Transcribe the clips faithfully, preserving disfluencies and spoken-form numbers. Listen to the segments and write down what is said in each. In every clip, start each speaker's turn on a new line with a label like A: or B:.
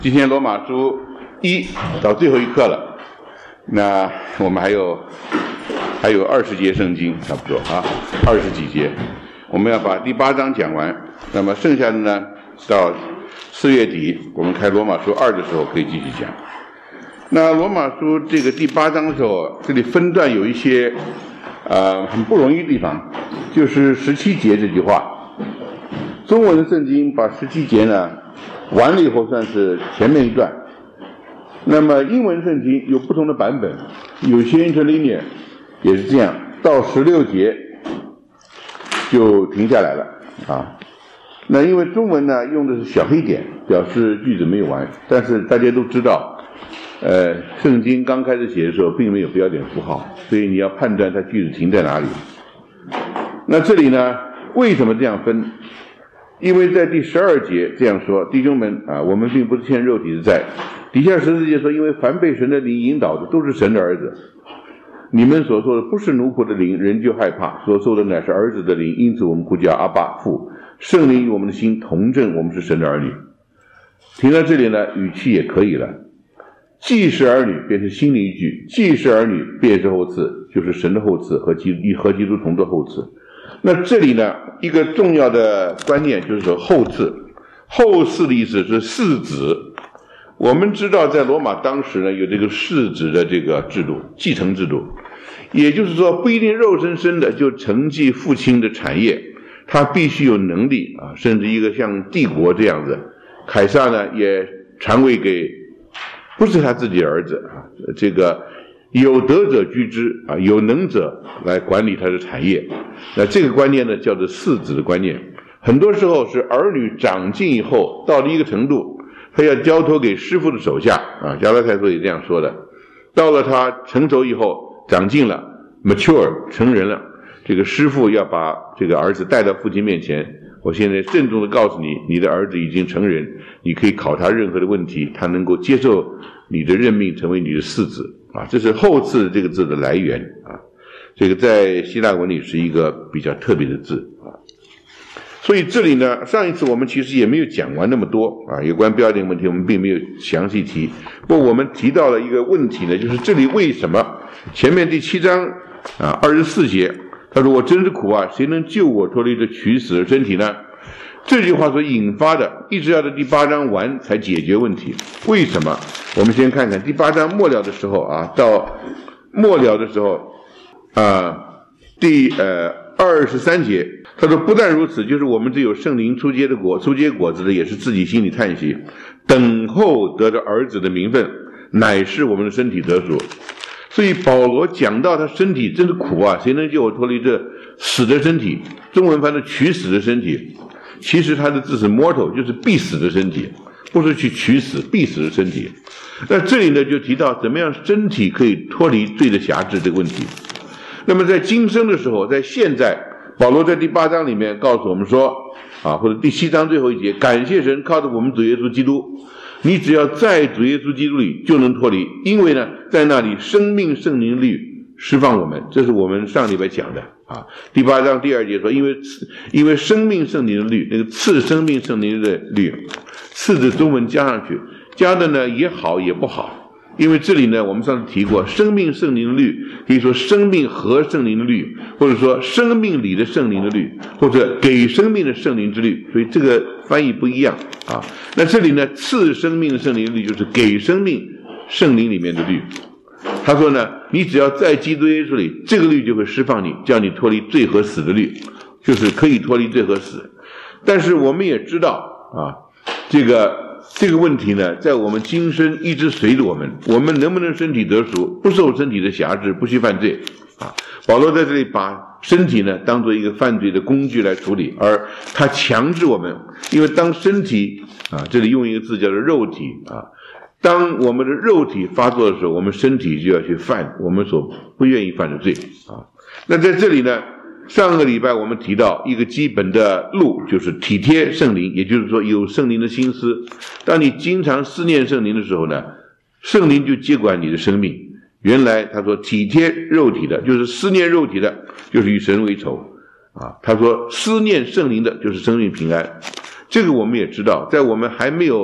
A: 今天罗马书一到最后一课了，那我们还有还有二十节圣经，差不多啊，二十几节，我们要把第八章讲完。那么剩下的呢，到四月底我们开罗马书二的时候可以继续讲。那罗马书这个第八章的时候，这里分段有一些呃很不容易的地方，就是十七节这句话。中文的圣经把十七节呢完了以后算是前面一段，那么英文圣经有不同的版本，有些 interlinear 也是这样，到十六节就停下来了啊。那因为中文呢用的是小黑点，表示句子没有完，但是大家都知道，呃，圣经刚开始写的时候并没有标点符号，所以你要判断它句子停在哪里。那这里呢，为什么这样分？因为在第十二节这样说，弟兄们啊，我们并不是欠肉体的债。底下十四节说，因为凡被神的灵引导的都是神的儿子。你们所受的不是奴仆的灵，人就害怕；所受的乃是儿子的灵，因此我们呼叫阿爸父。圣灵与我们的心同证，我们是神的儿女。停到这里呢，语气也可以了。既是儿女，便是新的一句；既是儿女，便是后嗣，就是神的后嗣和基和基督同的后嗣。那这里呢，一个重要的观念就是说后嗣，后嗣的意思是世子。我们知道在罗马当时呢有这个世子的这个制度，继承制度，也就是说不一定肉身生的就承继父亲的产业，他必须有能力啊，甚至一个像帝国这样子。凯撒呢也传位给不是他自己的儿子啊，这个有德者居之啊，有能者来管理他的产业。那这个观念呢叫做世子的观念。很多时候是儿女长进以后到了一个程度，他要交托给师父的手下啊，加拉太书也这样说的。到了他成熟以后，长进了 mature 成人了，这个师父要把这个儿子带到父亲面前，我现在郑重的告诉你，你的儿子已经成人，你可以考他任何的问题，他能够接受你的任命，成为你的世子啊。这是后嗣这个字的来源啊，这个在希腊文里是一个比较特别的字啊。所以这里呢，上一次我们其实也没有讲完那么多啊，有关标点问题我们并没有详细提。不过我们提到了一个问题呢，就是这里为什么前面第七章啊二十四节，他说我真是苦啊，谁能救我脱离这取死的身体呢？这句话所引发的，一直要到第八章完才解决问题。为什么？我们先看看第八章末了的时候啊，到末了的时候啊，第呃二十三节，他说不但如此，就是我们这有圣灵出结的果出结果子的，也是自己心里叹息，等候得着儿子的名分，乃是我们的身体得赎。所以保罗讲到他身体真是苦啊，谁能救我脱离这死的身体？中文翻的取死的身体，其实他的字是 mortal， 就是必死的身体，不是去取死必死的身体。那这里呢就提到怎么样身体可以脱离罪的辖制这个问题。那么在今生的时候，在现在，保罗在第八章里面告诉我们说啊，或者第七章最后一节，感谢神，靠着我们主耶稣基督，你只要在主耶稣基督里就能脱离，因为呢在那里生命圣灵律释放我们，这是我们上礼拜讲的啊。第八章第二节说，因为因为生命圣灵的律，那个赐生命圣灵的律，赐的中文加上去，加的呢也好也不好。因为这里呢我们上次提过，生命圣灵的律可以说生命和圣灵的律，或者说生命里的圣灵的律，或者给生命的圣灵之律，所以这个翻译不一样啊。那这里呢赐生命的圣灵的律就是给生命圣灵里面的律。他说呢，你只要在基督耶稣里，这个律就会释放你，叫你脱离罪和死的律，就是可以脱离罪和死。但是我们也知道啊，这个这个问题呢，在我们今生一直随着我们，我们能不能身体得赎，不受身体的辖制，不去犯罪啊？保罗在这里把身体呢当作一个犯罪的工具来处理，而他强制我们，因为当身体啊，这里用一个字叫做肉体啊，当我们的肉体发作的时候，我们身体就要去犯我们所不愿意犯的罪啊。那在这里呢，上个礼拜我们提到一个基本的路，就是体贴圣灵，也就是说有圣灵的心思。当你经常思念圣灵的时候呢，圣灵就接管你的生命。原来他说体贴肉体的，就是思念肉体的，就是与神为仇啊。他说思念圣灵的，就是生命平安。这个我们也知道，在我们还没有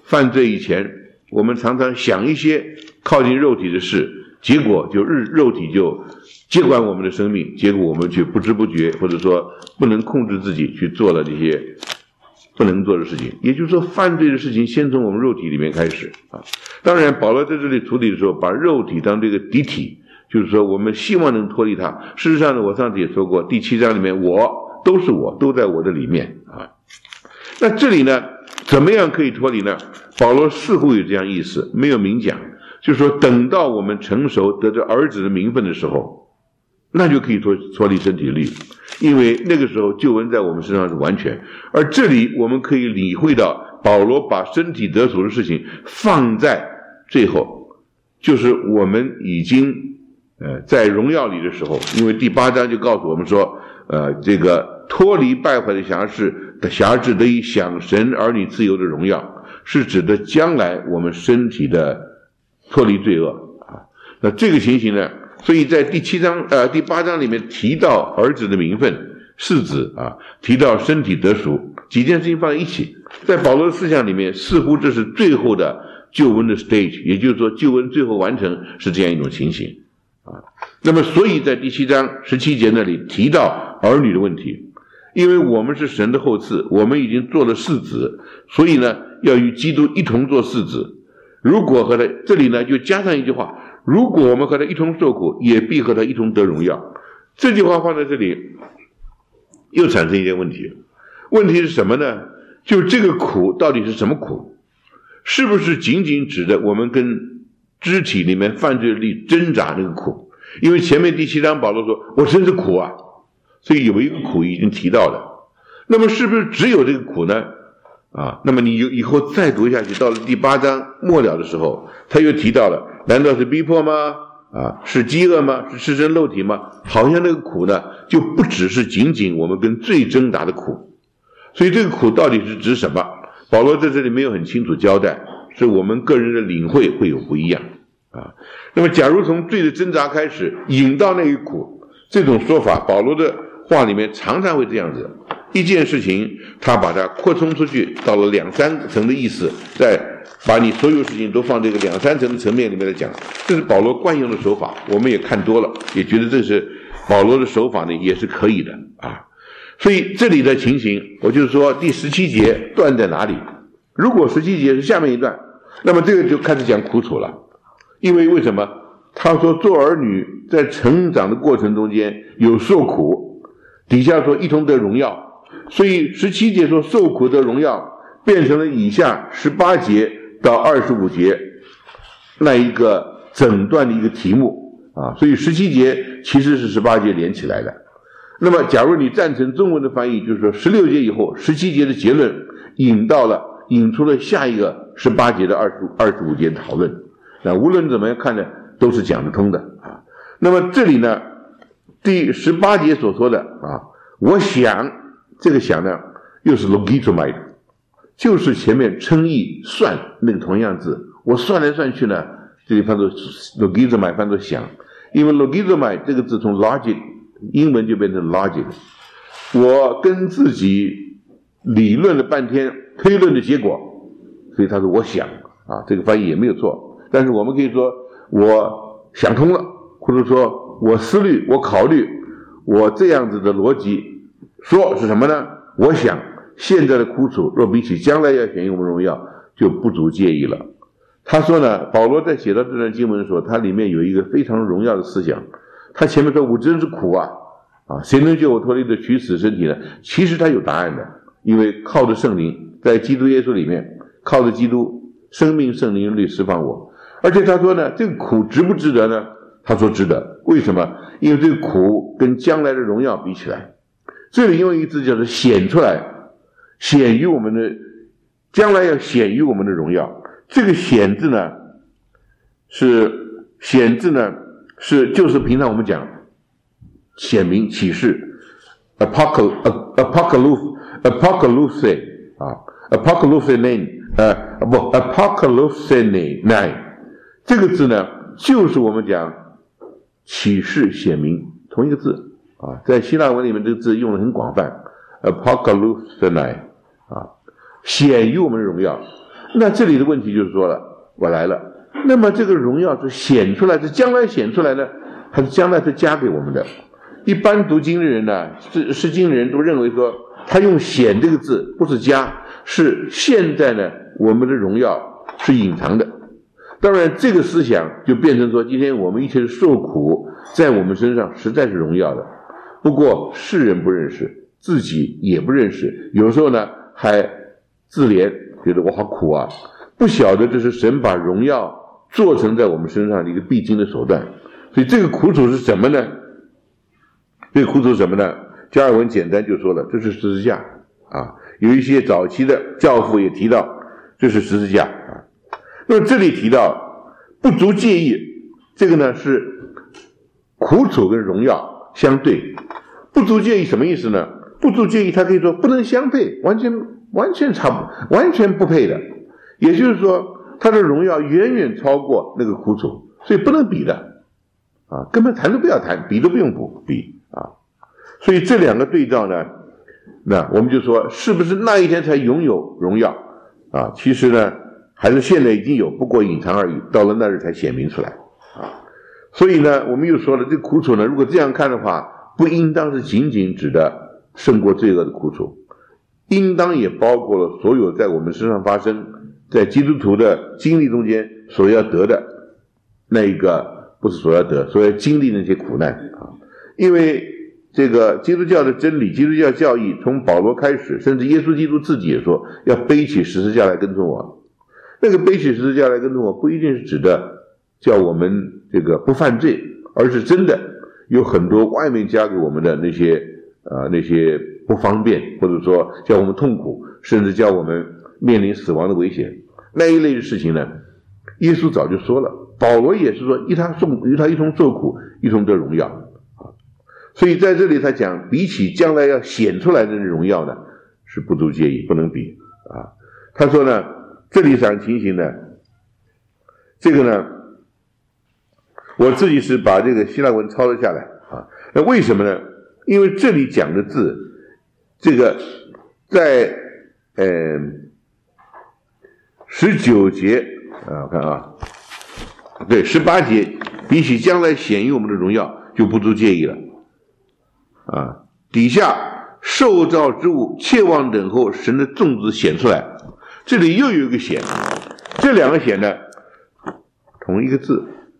A: 犯罪以前，我们常常想一些靠近肉体的事，结果就日肉体就接管我们的生命，结果我们却不知不觉，或者说不能控制自己去做了这些不能做的事情。也就是说，犯罪的事情先从我们肉体里面开始啊。当然，保罗在这里处理的时候，把肉体当这个敌体，就是说我们希望能脱离它。事实上呢，我上次也说过，第七章里面我都是我，都在我的里面啊。那这里呢，怎么样可以脱离呢？保罗似乎有这样意思，没有明讲，就是说等到我们成熟得着儿子的名分的时候，那就可以脱脱离身体的律，因为那个时候救恩在我们身上是完全。而这里我们可以理会到，保罗把身体得赎的事情放在最后，就是我们已经呃在荣耀里的时候，因为第八章就告诉我们说，呃这个脱离败坏的辖制的辖制得以享神儿女自由的荣耀，是指的将来我们身体的脱离罪恶啊。那这个情形呢，所以在第七章呃第八章里面提到儿子的名分，世子啊，提到身体得赎，几件事情放在一起，在保罗的思想里面，似乎这是最后的救恩的 stage， 也就是说救恩最后完成是这样一种情形啊。那么所以在第七章十七节那里提到儿女的问题，因为我们是神的后嗣，我们已经做了世子，所以呢要与基督一同做世子。如果和他，这里呢就加上一句话，如果我们和他一同受苦，也必和他一同得荣耀。这句话放在这里又产生一些问题，问题是什么呢？就这个苦到底是什么苦？是不是仅仅指的我们跟肢体里面犯罪力挣扎那个苦？因为前面第七章保罗说我真是苦啊，所以有一个苦已经提到了。那么是不是只有这个苦呢？啊，那么你以后再读下去，到了第八章末了的时候，他又提到了，难道是逼迫吗？啊，是饥饿吗？是赤身露体吗？好像那个苦呢，就不只是仅仅我们跟罪挣扎的苦。所以这个苦到底是指什么？保罗在这里没有很清楚交代，是我们个人的领会会有不一样啊。那么假如从罪的挣扎开始引到那个苦，这种说法，保罗的话里面常常会这样子，一件事情他把它扩充出去，到了两三层的意思，再把你所有事情都放这个两三层的层面里面来讲，这是保罗惯用的手法，我们也看多了，也觉得这是保罗的手法呢，也是可以的啊。所以这里的情形，我就是说第十七节断在哪里？如果十七节是下面一段，那么这个就开始讲苦楚了。因为为什么？他说做儿女在成长的过程中间有受苦，底下说一同得荣耀，所以十七节说受苦得荣耀，变成了以下十八节到二十五节那一个整段的一个题目啊，所以十七节其实是十八节连起来的。那么假如你赞成中文的翻译，就是说十六节以后十七节的结论引到了引出了下一个十八节的二十二十五节的讨论，那无论怎么样看呢，都是讲得通的啊。那么这里呢，第十八节所说的啊，我想这个想呢，又是 logizomai， 就是前面称义算那个同样字，我算来算去呢，这里翻作 logizomai， 翻作想，因为 logizomai 这个字从 logic 英文就变成 logic， 我跟自己理论了半天推论的结果，所以他说我想啊，这个翻译也没有错，但是我们可以说我想通了，或者说我思虑，我考虑，我这样子的逻辑说是什么呢？我想现在的苦楚若比起将来要显应我们荣耀，就不足介意了。他说呢，保罗在写到这段经文的时候，他里面有一个非常荣耀的思想。他前面说我真是苦啊啊，谁能救我脱离这取死身体呢？其实他有答案的，因为靠着圣灵，在基督耶稣里面，靠着基督生命圣灵力释放我。而且他说呢，这个苦值不值得呢？他说值得。为什么？因为这个苦跟将来的荣耀比起来，这里用一个字叫做显出来，显于我们的将来要显于我们的荣耀。这个显字呢，是显字呢是就是平常我们讲显明启示 apocalypse apocalypse 啊 apocalypse name 呃不 apocalypse name 这个字呢就是我们讲启示显明同一个字啊，在希腊文里面这个字用的很广泛 apocalypse name 啊，显于我们的荣耀。 那这里的问题就是说了，我来了，那么这个荣耀是显出来，是将来显出来的，还是将来是加给我们的？一般读经的人呢，是是经的人都认为说，他用显这个字不是加，是现在呢我们的荣耀是隐藏的。当然这个思想就变成说，今天我们一切受苦在我们身上实在是荣耀的，不过世人不认识，自己也不认识，有时候呢还自怜，觉得我好苦啊，不晓得这是神把荣耀做成在我们身上的一个必经的手段。所以这个苦楚是什么呢？这个苦楚是什么呢？加尔文简单就说了，这是十字架啊。有一些早期的教父也提到，这是十字架啊。那么这里提到不足介意，这个呢是苦楚跟荣耀相对。不足介意什么意思呢？不足介意它可以说不能相配，完全完全差不完全不配的，也就是说它的荣耀远远超过那个苦楚，所以不能比的啊，根本谈都不要谈，比都不用补比啊。所以这两个对照呢，那我们就说是不是那一天才拥有荣耀啊？其实呢还是现在已经有，不过隐藏而已，到了那日才显明出来啊。所以呢我们又说了，这苦楚呢如果这样看的话，不应当是仅仅指的胜过罪恶的苦楚，应当也包括了所有在我们身上发生，在基督徒的经历中间所要得的那一个，不是所要得，所要经历那些苦难啊。因为这个基督教的真理，基督教教义从保罗开始，甚至耶稣基督自己也说要背起十字架来跟从我。那个背起十字架来跟从我不一定是指的叫我们这个不犯罪，而是真的有很多外面加给我们的那些呃那些不方便，或者说叫我们痛苦，甚至叫我们面临死亡的危险，那一类的事情呢，耶稣早就说了，保罗也是说与他受与他一同受苦，一同得荣耀啊。所以在这里他讲，比起将来要显出来的荣耀呢，是不足介意，不能比啊。他说呢，这里场情形呢，这个呢，我自己是把这个希腊文抄了下来啊。那为什么呢？因为这里讲的字，这个在呃十九节啊，我看啊，对，十八节，比起将来显于我们的荣耀，就不足介意了啊。底下受造之物切望等候神的种子显出来，这里又有一个显，这两个显呢，同一个字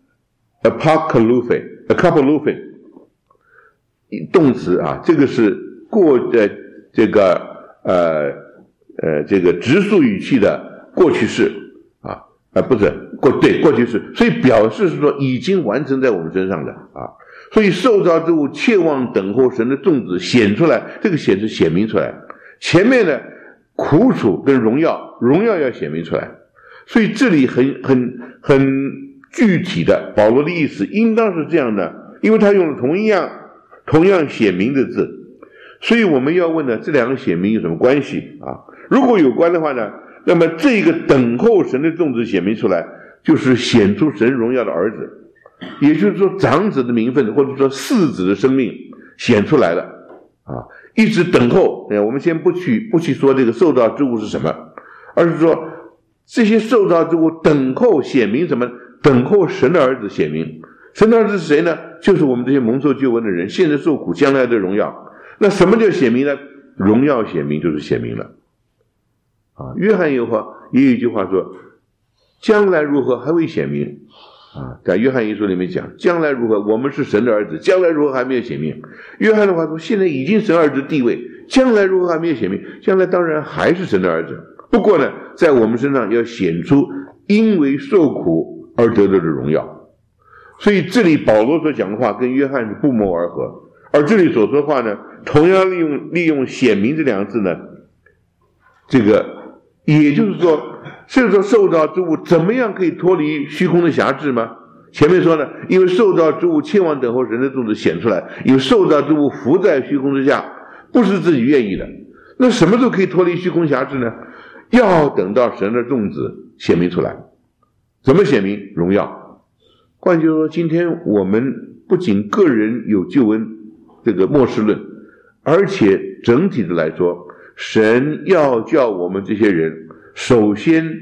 A: ，apocalyphe apocalyphe 动词啊，这个是过呃这个呃呃这个直述语气的过去式啊，呃不是过对过去式，所以表示是说已经完成在我们身上的啊。所以受造之物切望等候神的种子显出来，这个显是显明出来，前面的苦楚跟荣耀，荣耀要显明出来。所以这里很很很具体的保罗的意思应当是这样的，因为他用了同样同样显明的字，所以我们要问呢，这两个显明有什么关系啊？如果有关的话呢，那么这个等候神的种子显明出来，就是显出神荣耀的儿子，也就是说长子的名分或者说嗣子的生命显出来了啊！一直等候，我们先不去不去说这个受造之物是什么，而是说这些受造之物等候显明什么？等候神的儿子显明。神的儿子是谁呢？就是我们这些蒙受救恩的人，现在受苦，将来的荣耀。那什么叫显明呢？荣耀显明就是显明了啊。约翰有话也有一句话说，将来如何还未显明啊。在约翰一书里面讲，将来如何我们是神的儿子，将来如何还没有显明。约翰的话说，现在已经神儿子地位，将来如何还没有显明，将来当然还是神的儿子，不过呢在我们身上要显出因为受苦而得到的荣耀。所以这里保罗所讲的话跟约翰是不谋而合，而这里所说的话呢，同样利用利用显明这两个字呢，这个也就是说，甚至说受造之物怎么样可以脱离虚空的辖制吗？前面说呢，因为受造之物切望等候神的种子显出来，因为受造之物伏在虚空之下，不是自己愿意的。那什么时候可以脱离虚空辖制呢？要等到神的种子显明出来。怎么显明？荣耀。换句话说，今天我们不仅个人有救恩这个末世论，而且整体的来说，神要叫我们这些人首先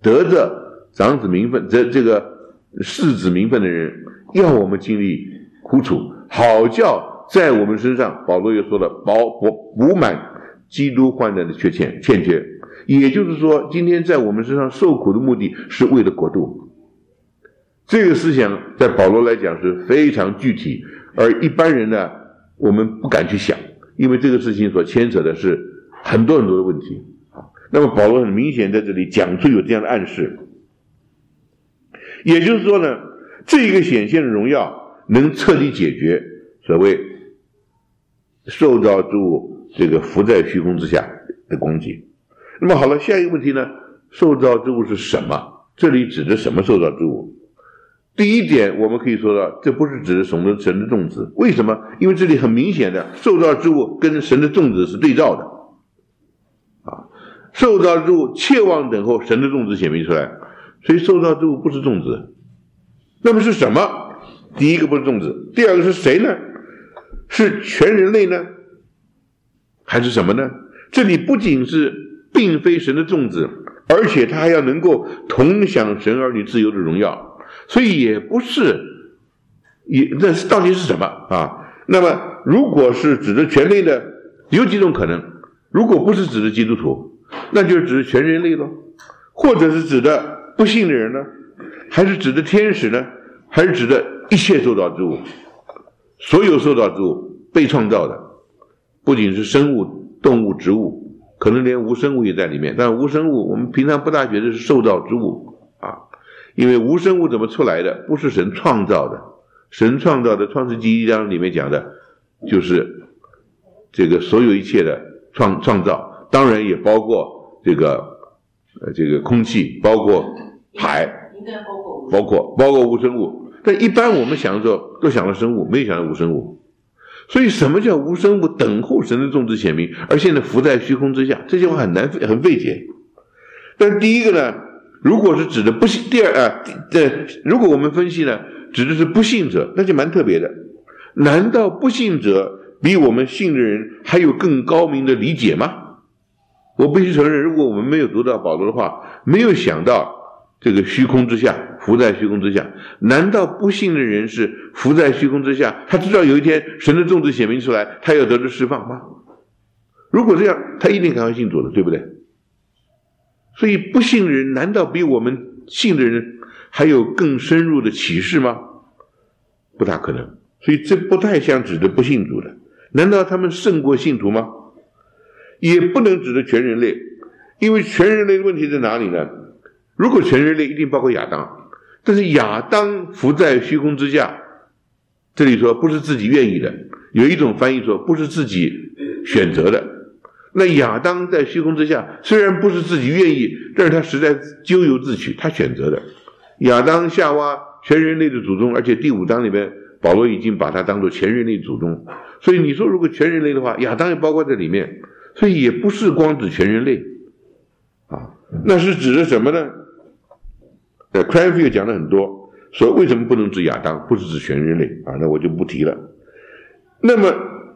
A: 得着长子名分，这这个世子名分的人，要我们经历苦楚，好叫在我们身上，保罗又说了，补补补满基督患难的缺欠欠缺。也就是说，今天在我们身上受苦的目的是为了国度。这个思想在保罗来讲是非常具体，而一般人呢，我们不敢去想，因为这个事情所牵扯的是很多很多的问题。那么保罗很明显在这里讲出有这样的暗示，也就是说呢，这一个显现的荣耀能彻底解决所谓受造之物这个浮在虚空之下的攻击。那么好了，下一个问题呢，受造之物是什么？这里指的什么受造之物？第一点，我们可以说到，这不是指的神的神的众子。为什么？因为这里很明显的，受造之物跟神的众子是对照的。啊，受造之物切望等候神的众子显明出来，所以受造之物不是众子。那么是什么？第一个不是众子，第二个是谁呢？是全人类呢？还是什么呢？这里不仅是并非神的众子，而且他还要能够同享神儿女自由的荣耀。所以也不是，也那到底是什么啊？那么如果是指的全类的，有几种可能。如果不是指的基督徒，那就是指的全人类咯，或者是指的不信的人呢？还是指的天使呢？还是指的一切受造之物？所有受造之物被创造的，不仅是生物、动物、植物，可能连无生物也在里面。但无生物我们平常不大觉得是受造之物啊。因为无生物怎么出来的？不是神创造的，神创造的创世纪一章里面讲的，就是这个所有一切的创创造，当然也包括这个呃这个空气，包括海，包括包括无生物。但一般我们想的时候都想到生物，没有想到无生物。所以什么叫无生物等候神的众子显明，而现在浮在虚空之下？这句话很难很费解。但是第一个呢，如果是指的不信，第二啊，这如果我们分析呢，指的是不信者，那就蛮特别的。难道不信者比我们信的人还有更高明的理解吗？我必须承认，如果我们没有读到保罗的话，没有想到这个虚空之下，浮在虚空之下，难道不信的人是浮在虚空之下？他知道有一天神的众子显明出来，他要得到释放吗？如果这样，他一定赶快信主了，对不对？所以不信的人难道比我们信的人还有更深入的启示吗？不大可能。所以这不太像指的不信主的。难道他们胜过信徒吗？也不能指的全人类，因为全人类的问题在哪里呢？如果全人类一定包括亚当，但是亚当浮在虚空之下，这里说不是自己愿意的，有一种翻译说不是自己选择的。那亚当在虚空之下，虽然不是自己愿意，但是他实在咎由自取，他选择的。亚当夏娃全人类的祖宗，而且第五章里面保罗已经把它当作全人类祖宗，所以你说如果全人类的话，亚当也包括在里面，所以也不是光指全人类啊，那是指的什么呢？呃 Cranfield 讲了很多，说为什么不能指亚当，不是指全人类啊，那我就不提了。那么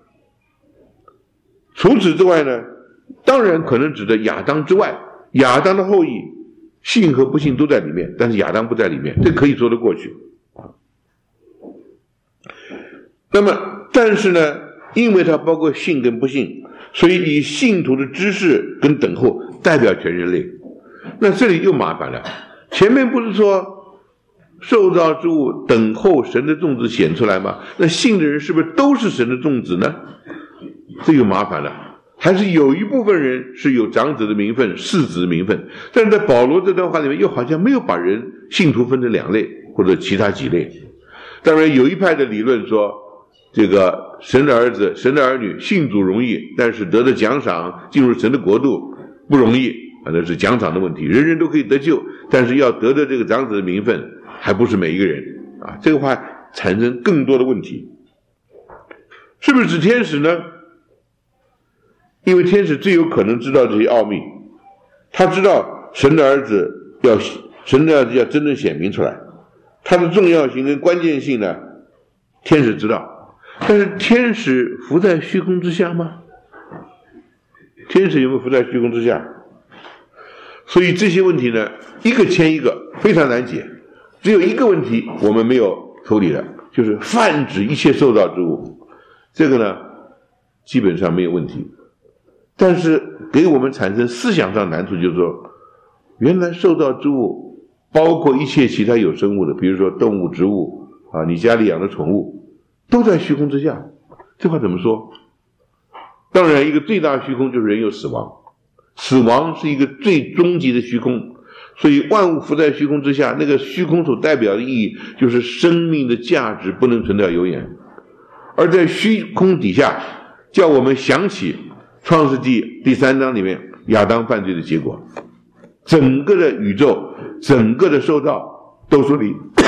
A: 除此之外呢，当然可能指的亚当之外，亚当的后裔信和不信都在里面，但是亚当不在里面，这可以说得过去啊。那么但是呢，因为它包括信跟不信，所以以信徒的知识跟等候代表全人类。那这里又麻烦了，前面不是说受造之物等候神的众子显出来吗？那信的人是不是都是神的众子呢？这就麻烦了。还是有一部分人是有长子的名分，世子的名分，但是在保罗这段话里面又好像没有把人信徒分成两类或者其他几类。当然有一派的理论说，这个神的儿子神的儿女信主容易，但是得的奖赏进入神的国度不容易，那是奖赏的问题，人人都可以得救，但是要得的这个长子的名分还不是每一个人啊，这个话产生更多的问题。是不是指天使呢？因为天使最有可能知道这些奥秘，他知道神的儿子要神的儿子要真正显明出来，它的重要性跟关键性呢，天使知道。但是天使浮在虚空之下吗？天使有没有浮在虚空之下？ 所以这些问题呢，一个牵一个，非常难解。只有一个问题我们没有处理的，就是泛指一切受造之物，这个呢基本上没有问题。但是给我们产生思想上难处，就是说，原来受造之物包括一切其他有生物的，比如说动物、植物啊，你家里养的宠物，都在虚空之下。这话怎么说？当然，一个最大的虚空就是人有死亡，死亡是一个最终极的虚空。所以万物浮在虚空之下，那个虚空所代表的意义就是生命的价值不能存在有眼。而在虚空底下，叫我们想起创世纪第三章里面亚当犯罪的结果，整个的宇宙，整个的受造都受了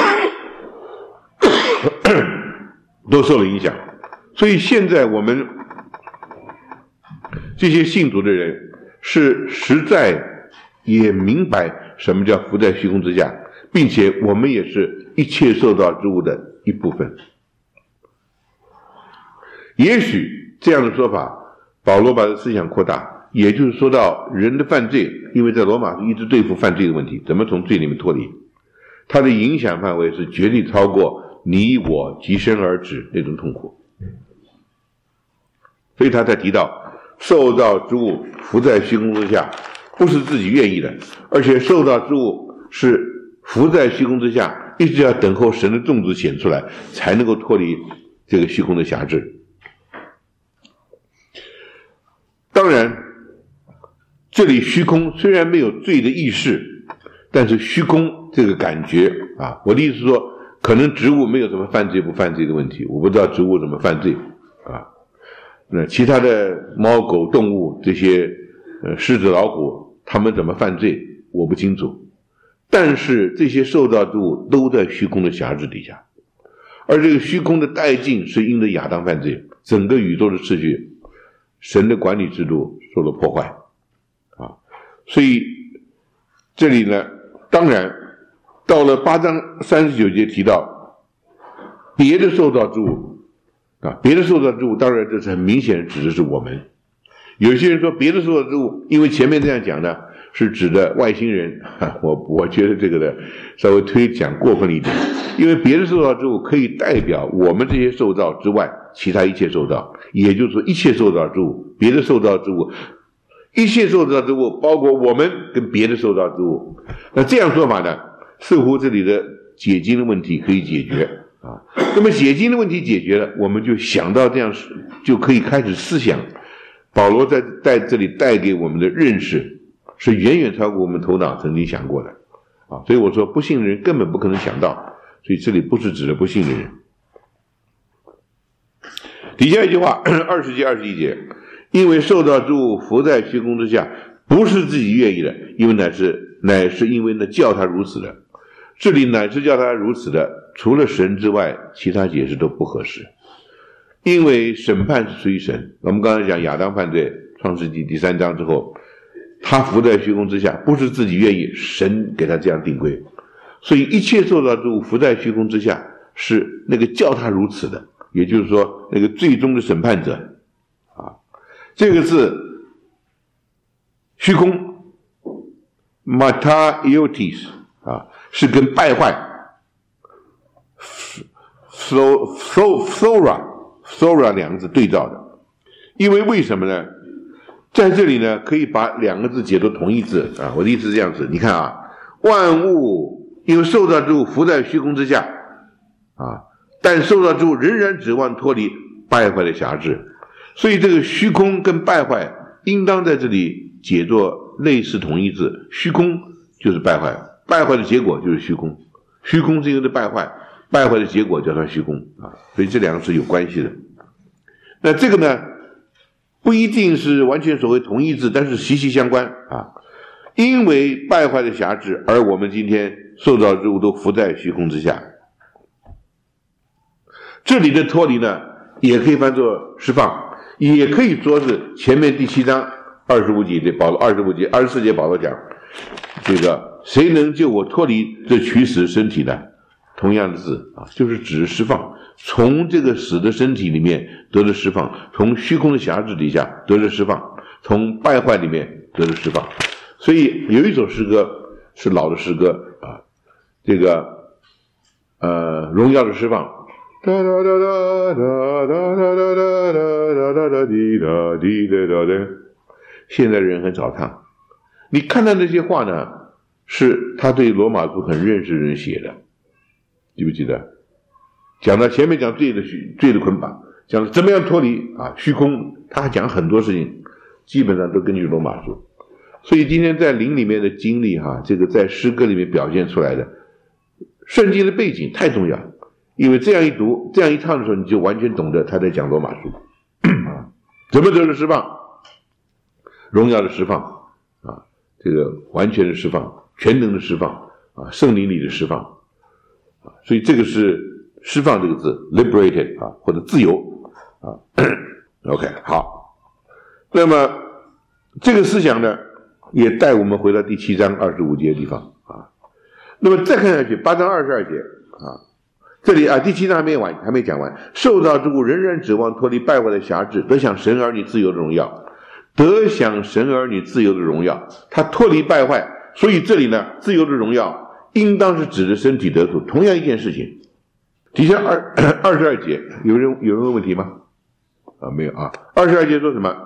A: 都受了影响。所以现在我们这些信主的人是实在也明白什么叫浮在虚空之下，并且我们也是一切受造之物的一部分。也许这样的说法，保罗把这思想扩大，也就是说到人的犯罪，因为在罗马一直对付犯罪的问题，怎么从罪里面脱离，它的影响范围是绝对超过你我及生而止那种痛苦。所以他才提到受造之物浮在虚空之下，不是自己愿意的，而且受造之物是浮在虚空之下，一直要等候神的种子显出来，才能够脱离这个虚空的辖制。当然，这里虚空虽然没有罪的意识，但是虚空这个感觉啊，我的意思是说，可能植物没有什么犯罪不犯罪的问题，我不知道植物怎么犯罪啊。那其他的猫狗动物这些呃狮子老虎他们怎么犯罪我不清楚，但是这些受造之物都在虚空的辖制底下，而这个虚空的殆尽是因着亚当犯罪，整个宇宙的秩序，神的管理制度受了破坏啊。所以这里呢，当然到了八章三十九节提到别的受造之物啊，别的受造之物，当然这是很明显指的是我们。有些人说别的受造之物，因为前面这样讲呢，是指的外星人，我我觉得这个的稍微推讲过分了一点，因为别的受造之物可以代表我们这些受造之外其他一切受造，也就是说一切受造之物，别的受造之物，一切受造之物包括我们跟别的受造之物。那这样说法呢，似乎这里的解经的问题可以解决啊。那么解经的问题解决了，我们就想到这样，就可以开始思想保罗在在这里带给我们的认识是远远超过我们头脑曾经想过的啊。所以我说不信的人根本不可能想到，所以这里不是指的不信的人。底下一句话，二十节二十一节，因为受造之物浮在虚空之下，不是自己愿意的，因为乃是乃是因为呢叫他如此的。这里乃是叫他如此的，除了神之外，其他解释都不合适。因为审判是属于神，我们刚才讲亚当犯罪，创世纪第三章之后，他浮在虚空之下，不是自己愿意，神给他这样定规。所以一切受造之物浮在虚空之下，是那个叫他如此的，也就是说那个最终的审判者啊。这个字虚空 Mataiotis 啊，是跟败坏 Thora Thora 两个字对照的。因为为什么呢？在这里呢，可以把两个字解读同义字啊。我的意思是这样子，你看啊，万物因为受造之物浮在虚空之下啊，但受造之物仍然指望脱离败坏的辖制，所以这个虚空跟败坏应当在这里解作类似同义字。虚空就是败坏，败坏的结果就是虚空，虚空是因为败坏，败坏的结果叫它虚空啊，所以这两个是有关系的。那这个呢，不一定是完全所谓同义字，但是息息相关啊。因为败坏的辖制，而我们今天受造之物都浮在虚空之下。这里的脱离呢，也可以翻作释放，也可以说是前面第七章二十五节的保罗，二十五节、二十四节保罗讲，这个谁能救我脱离这取死身体呢？同样的字啊，就是指释放，从这个死的身体里面得了释放，从虚空的辖制底下得了释放，从败坏里面得了释放。 所以有一首诗歌是老的诗歌啊，这个呃荣耀的释放，哒哒哒哒哒哒哒哒哒哒哒滴哒滴哒哒哒，现在人很少唱。你看到那些话呢，是他对罗马书很认识的人写的，记不记得？讲到前面讲罪的罪的捆绑，讲了怎么样脱离啊虚空，他还讲很多事情，基本上都根据罗马书。所以今天在灵里面的经历哈，这个在诗歌里面表现出来的圣经的背景太重要，因为这样一读这样一唱的时候，你就完全懂得他在讲罗马书怎么得的释放，荣耀的释放啊，这个完全的释放，全能的释放啊，圣灵里的释放啊，所以这个是释放这个字 liberated 啊，或者自由啊OK 好，那么这个思想呢也带我们回到第七章二十五节的地方啊。那么再看下去，八章二十二节啊，这里啊第七章还没完，还没讲完。受造之物仍然指望脱离败坏的辖制，得享神儿女自由的荣耀，得享神儿女自由的荣耀。他脱离败坏，所以这里呢，自由的荣耀应当是指的身体得主，同样一件事情。底下二二十二节，有人有人问问题吗？啊，没有啊。二十二节说什么？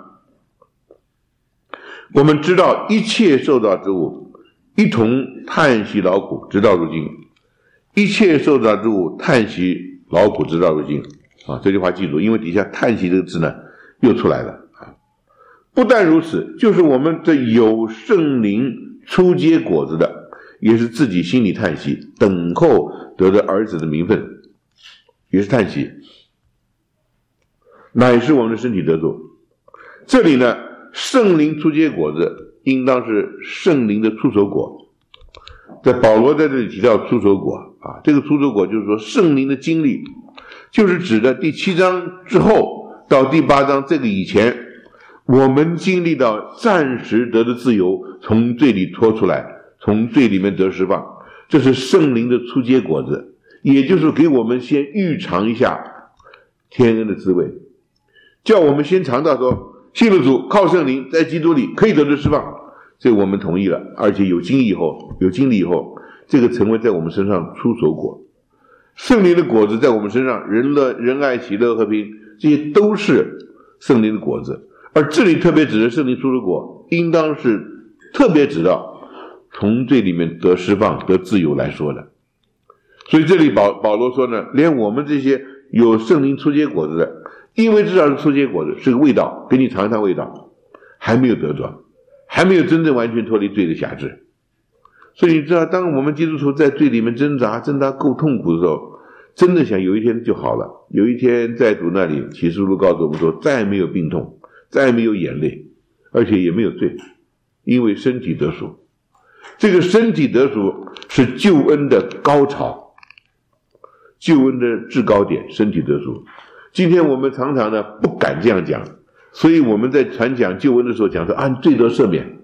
A: 我们知道一切受造之物一同叹息劳苦，直到如今。一切受造之物叹息劳苦，直到如今。啊，这句话记住，因为底下叹息这个字呢又出来了啊。不但如此，就是我们这有圣灵初结果子的，也是自己心里叹息，等候得的儿子的名分，也是叹息，乃是我们的身体得主。这里呢，圣灵初结果子应当是圣灵的出手果，在保罗在这里提到出手果啊，这个出手果就是说圣灵的经历，就是指的第七章之后到第八章这个以前，我们经历到暂时得的自由，从罪里脱出来，从罪里面得释放，这是圣灵的初结果子，也就是给我们先预尝一下天恩的滋味，叫我们先尝到说信了主，靠圣灵在基督里可以得到释放，这个我们同意了，而且有经历以后，有经历以后，这个成为在我们身上出手果。圣灵的果子在我们身上，仁乐、仁爱、喜乐、和平，这些都是圣灵的果子。而这里特别指的圣灵出手果，应当是特别指到从罪里面得释放、得自由来说的。所以这里保保罗说呢，连我们这些有圣灵初结果子的，因为知道是初结果子是个味道，给你尝一尝味道，还没有得着，还没有真正完全脱离罪的辖制。所以你知道，当我们基督徒在罪里面挣扎挣扎够痛苦的时候，真的想有一天就好了。有一天在主那里，启示录告诉我们说，再没有病痛，再没有眼泪，而且也没有罪，因为身体得赎。这个身体得赎是救恩的高潮，救恩的制高点，身体得赎。今天我们常常呢不敢这样讲，所以我们在传讲救恩的时候讲说啊，罪得赦免。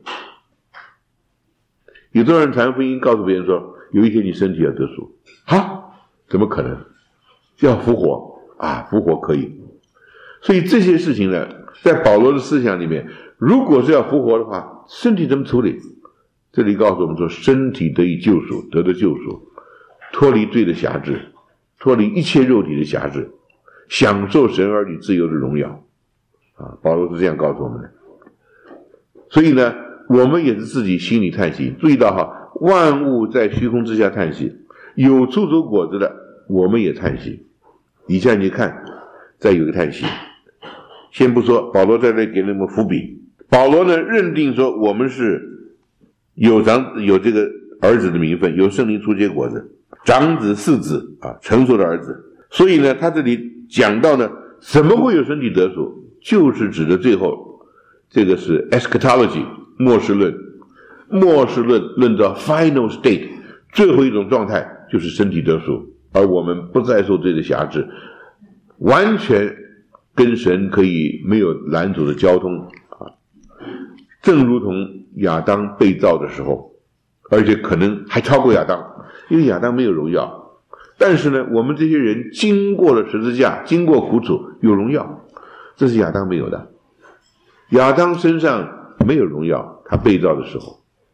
A: 有多少人传福音告诉别人说，有一天你身体要得赎啊？怎么可能？要复活啊，复活可以。所以这些事情呢，在保罗的思想里面，如果是要复活的话，身体怎么处理？这里告诉我们说，身体得以救赎，得到救赎，脱离罪的辖制，脱离一切肉体的辖制，享受神儿女自由的荣耀啊！保罗是这样告诉我们的。所以呢，我们也是自己心里叹息。注意到哈，万物在虚空之下叹息，有出手果子的，我们也叹息。以下你看，再有一个叹息。先不说，保罗在这里给了我们伏笔。保罗呢认定说，我们是有长有这个儿子的名分，有圣灵初结果子，长子嗣子啊，成熟的儿子。所以呢，他这里讲到呢，怎么会有身体得赎，就是指的最后这个是 eschatology 末世论，末世论论到 final state 最后一种状态就是身体得赎，而我们不再受罪的辖制，完全跟神可以没有拦阻的交通啊，正如同亚当被造的时候，而且可能还超过亚当，因为亚当没有荣耀，但是呢，我们这些人经过了十字架，经过苦楚，有荣耀，这是亚当没有的。亚当身上没有荣耀，他被造的时候，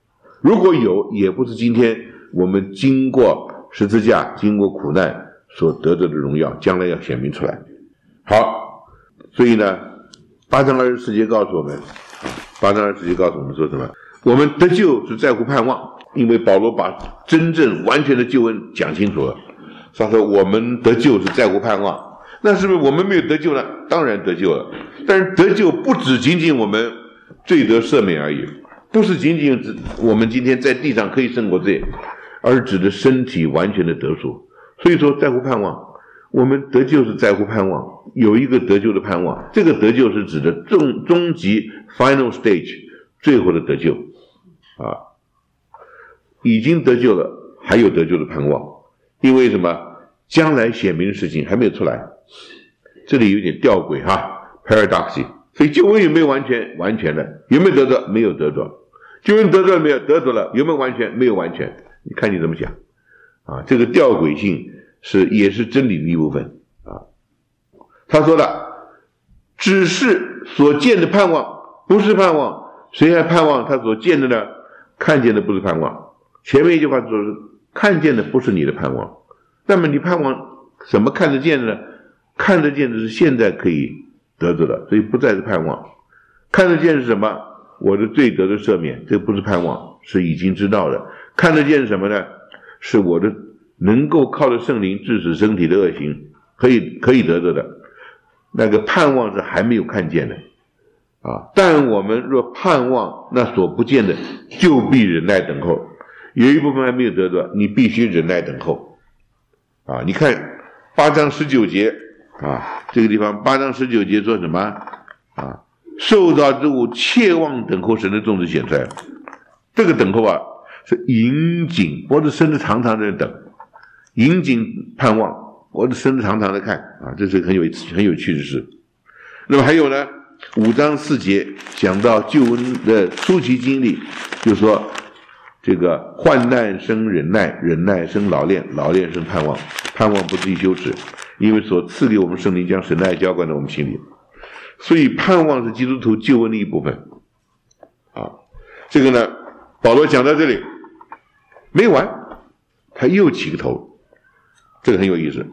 A: 如果有，也不是今天我们经过十字架、经过苦难所得到的荣耀，将来要显明出来。好，所以呢，八章二十四节告诉我们，八章二十四节告诉我们说什么？我们得救是在乎盼望，因为保罗把真正完全的救恩讲清楚了。他说我们得救是在乎盼望，那是不是我们没有得救呢？当然得救了，但是得救不只仅仅我们罪得赦免而已，不是仅仅我们今天在地上可以胜过罪，而指的身体完全的得赎。所以说在乎盼望，我们得救是在乎盼望，有一个得救的盼望，这个得救是指的终终极 final stage 最后的得救啊，已经得救了，还有得救的盼望，因为什么？将来显明的事情还没有出来，这里有点吊诡哈 ，paradox。所以救恩有没有完全？完全的，有没有得着？没有得着。救恩得着了没有？得着了，有没有完全？没有完全。你看你怎么讲啊？这个吊诡性是也是真理的一部分啊。他说了，只是所见的盼望，不是盼望。谁还盼望他所见的呢？看见的不是盼望。前面一句话说是看见的不是你的盼望，那么你盼望什么看得见的呢？看得见的是现在可以得着的，所以不再是盼望。看得见是什么？我的罪得的赦免，这不是盼望，是已经知道的。看得见是什么呢？是我的能够靠着圣灵致死身体的恶行，可以可以得着的。那个盼望是还没有看见的啊！但我们若盼望那所不见的，就必忍耐等候。有一部分还没有得着，你必须忍耐等候啊！你看八章十九节啊，这个地方八章十九节说什么啊？受造之物切望等候神的种子显出来。这个等候啊，是引颈，脖子伸得长长的等，引颈盼望，脖子伸得长长的看啊，这是很有很有趣的事。那么还有呢，五章四节讲到救恩的初期经历，就说这个患难生忍耐，忍耐生老练，老练生盼望，盼望不至于羞耻，因为所赐给我们圣灵将神的爱浇灌在我们心里。所以盼望是基督徒救恩的一部分啊。这个呢，保罗讲到这里没完，他又起个头，这个很有意思。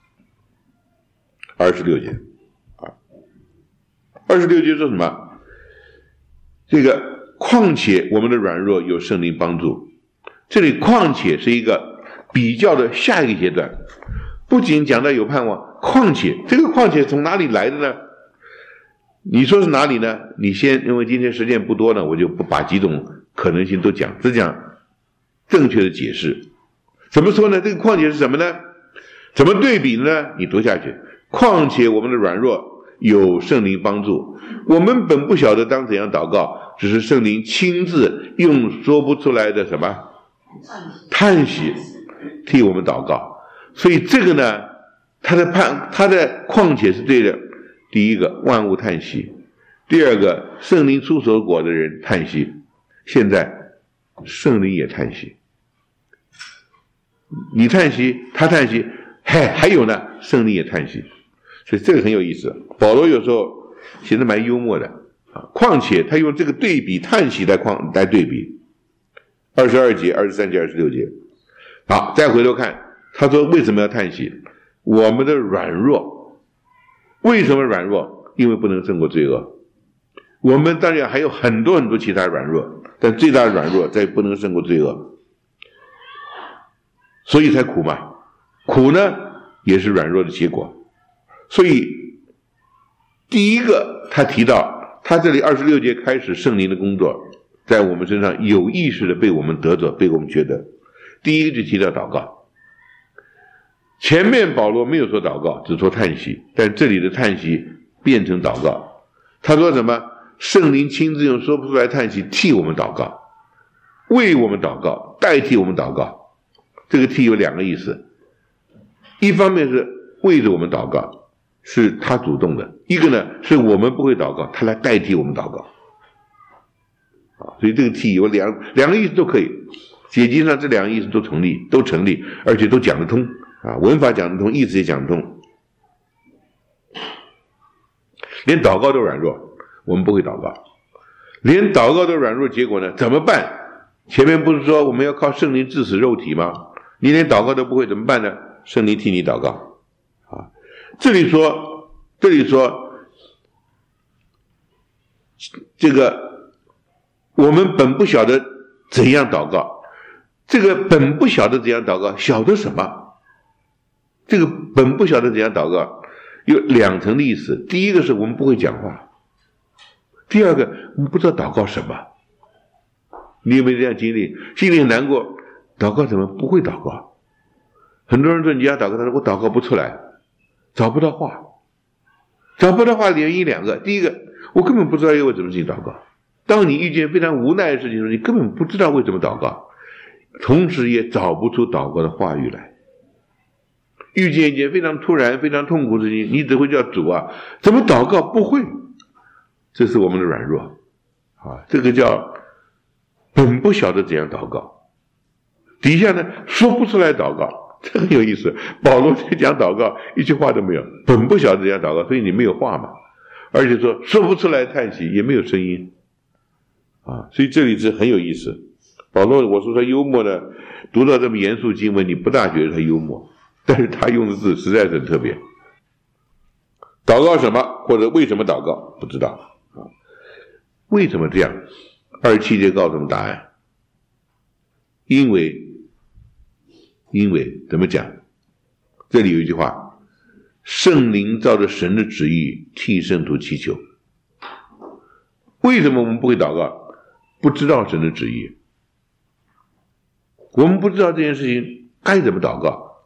A: 二十六节啊，二十六节说什么？这个况且我们的软弱有圣灵帮助。这里况且是一个比较的下一个阶段，不仅讲到有盼望，况且这个况且从哪里来的呢？你说是哪里呢？你先，因为今天时间不多呢，我就不把几种可能性都讲，只讲正确的解释。怎么说呢？这个况且是什么呢？怎么对比呢？你读下去。况且我们的软弱有圣灵帮助，我们本不晓得当怎样祷告，只是圣灵亲自用说不出来的什么叹息替我们祷告。所以这个呢，他的盼，他的况且是对的。第一个，万物叹息；第二个，圣灵出手果的人叹息。现在圣灵也叹息，你叹息，他叹息，嘿，还有呢，圣灵也叹息。所以这个很有意思。保罗有时候写得蛮幽默的啊，况且他用这个对比叹息来况来对比。二十二节、二十三节、二十六节。好，再回头看，他说为什么要叹息？我们的软弱。为什么软弱？因为不能胜过罪恶。我们当然还有很多很多其他软弱，但最大的软弱在于不能胜过罪恶，所以才苦嘛。苦呢也是软弱的结果。所以第一个他提到，他这里二十六节开始圣灵的工作在我们身上有意识的被我们得着，被我们觉得。第一个就提到祷告。前面保罗没有说祷告，只说叹息，但这里的叹息变成祷告。他说什么？圣灵亲自用说不出来叹息替我们祷告，为我们祷告，代替我们祷告。这个替有两个意思，一方面是为着我们祷告，是他主动的；一个呢是我们不会祷告，他来代替我们祷告。所以这个替有两两个意思都可以，解经上这两个意思都成立，都成立，而且都讲得通。啊，文法讲得通，意思也讲得通，连祷告都软弱，我们不会祷告，连祷告都软弱，结果呢？怎么办？ 前面不是说我们要靠圣灵治死肉体吗？你连祷告都不会怎么办呢？圣灵替你祷告啊。这里说，这里说，这个我们本不晓得怎样祷告，这个本不晓得怎样祷告，晓得什么？这个本不晓得怎样祷告，有两层的意思。第一个是我们不会讲话，第二个我们不知道祷告什么。你有没有这样经历？心里很难过，祷告怎么不会祷告？很多人说你要祷告，他说我祷告不出来，找不到话，找不到话原因两个，第一个我根本不知道要为什么事情祷告。当你遇见非常无奈的事情的时候，你根本不知道为什么祷告，同时也找不出祷告的话语来。遇见一件非常突然非常痛苦的事情，你只会叫主啊，怎么祷告不会，这是我们的软弱啊，这个叫本不晓得怎样祷告。底下呢说不出来祷告，这很有意思。保罗在讲祷告一句话都没有，本不晓得怎样祷告，所以你没有话嘛，而且说说不出来叹息，也没有声音啊，所以这里是很有意思。保罗我说他幽默呢，读到这么严肃经文你不大觉得他幽默，但是他用的字实在是很特别。祷告什么或者为什么祷告不知道啊？为什么这样？二十七节告诉我们答案，因为因为怎么讲？这里有一句话，圣灵照着神的旨意替圣徒祈求。为什么我们不会祷告？不知道神的旨意，我们不知道这件事情该怎么祷告。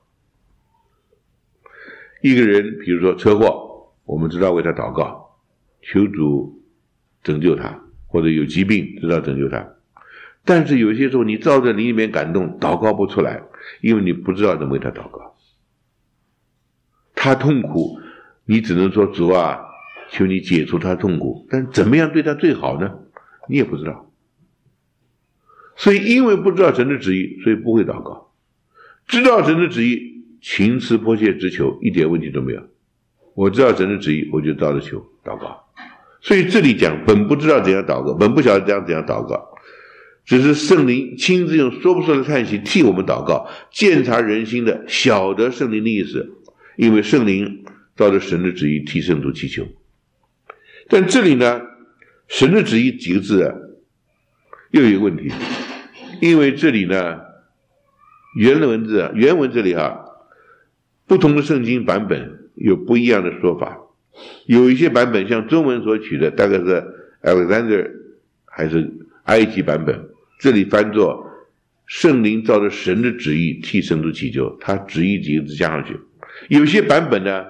A: 一个人比如说车祸，我们知道为他祷告，求主拯救他，或者有疾病知道拯救他。但是有些时候你照着灵里面感动，祷告不出来，因为你不知道怎么为他祷告。他痛苦，你只能说主啊，求你解除他痛苦，但怎么样对他最好呢？你也不知道。所以因为不知道神的旨意，所以不会祷告。知道神的旨意，情思迫切直求，一点问题都没有。我知道神的旨意，我就照着求祷告。所以这里讲本不知道怎样祷告，本不晓得怎样怎样祷告，只是圣灵亲自用说不出来的叹息替我们祷告，鉴察人心的，晓得圣灵的意思，因为圣灵照着神的旨意替圣徒祈求。但这里呢，神的旨意几个字啊，又有一个问题，因为这里呢，原文字原文这里哈、啊，不同的圣经版本有不一样的说法。有一些版本像中文所取的，大概是 Alexander 还是埃及版本，这里翻作圣灵照着神的旨意替圣徒祈求，他旨意几个字加上去。有些版本呢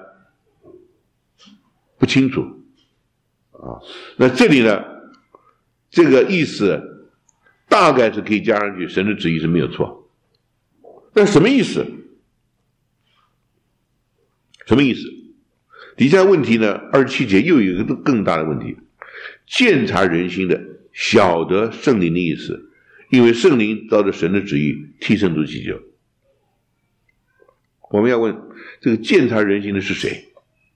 A: 不清楚啊，那这里呢这个意思大概是可以加上去，神的旨意是没有错。那什么意思？什么意思？底下问题呢，二十七节又有一个更大的问题，鉴察人心的，晓得圣灵的意思，因为圣灵照着神的旨意替圣徒祈求。我们要问，这个鉴察人心的是谁？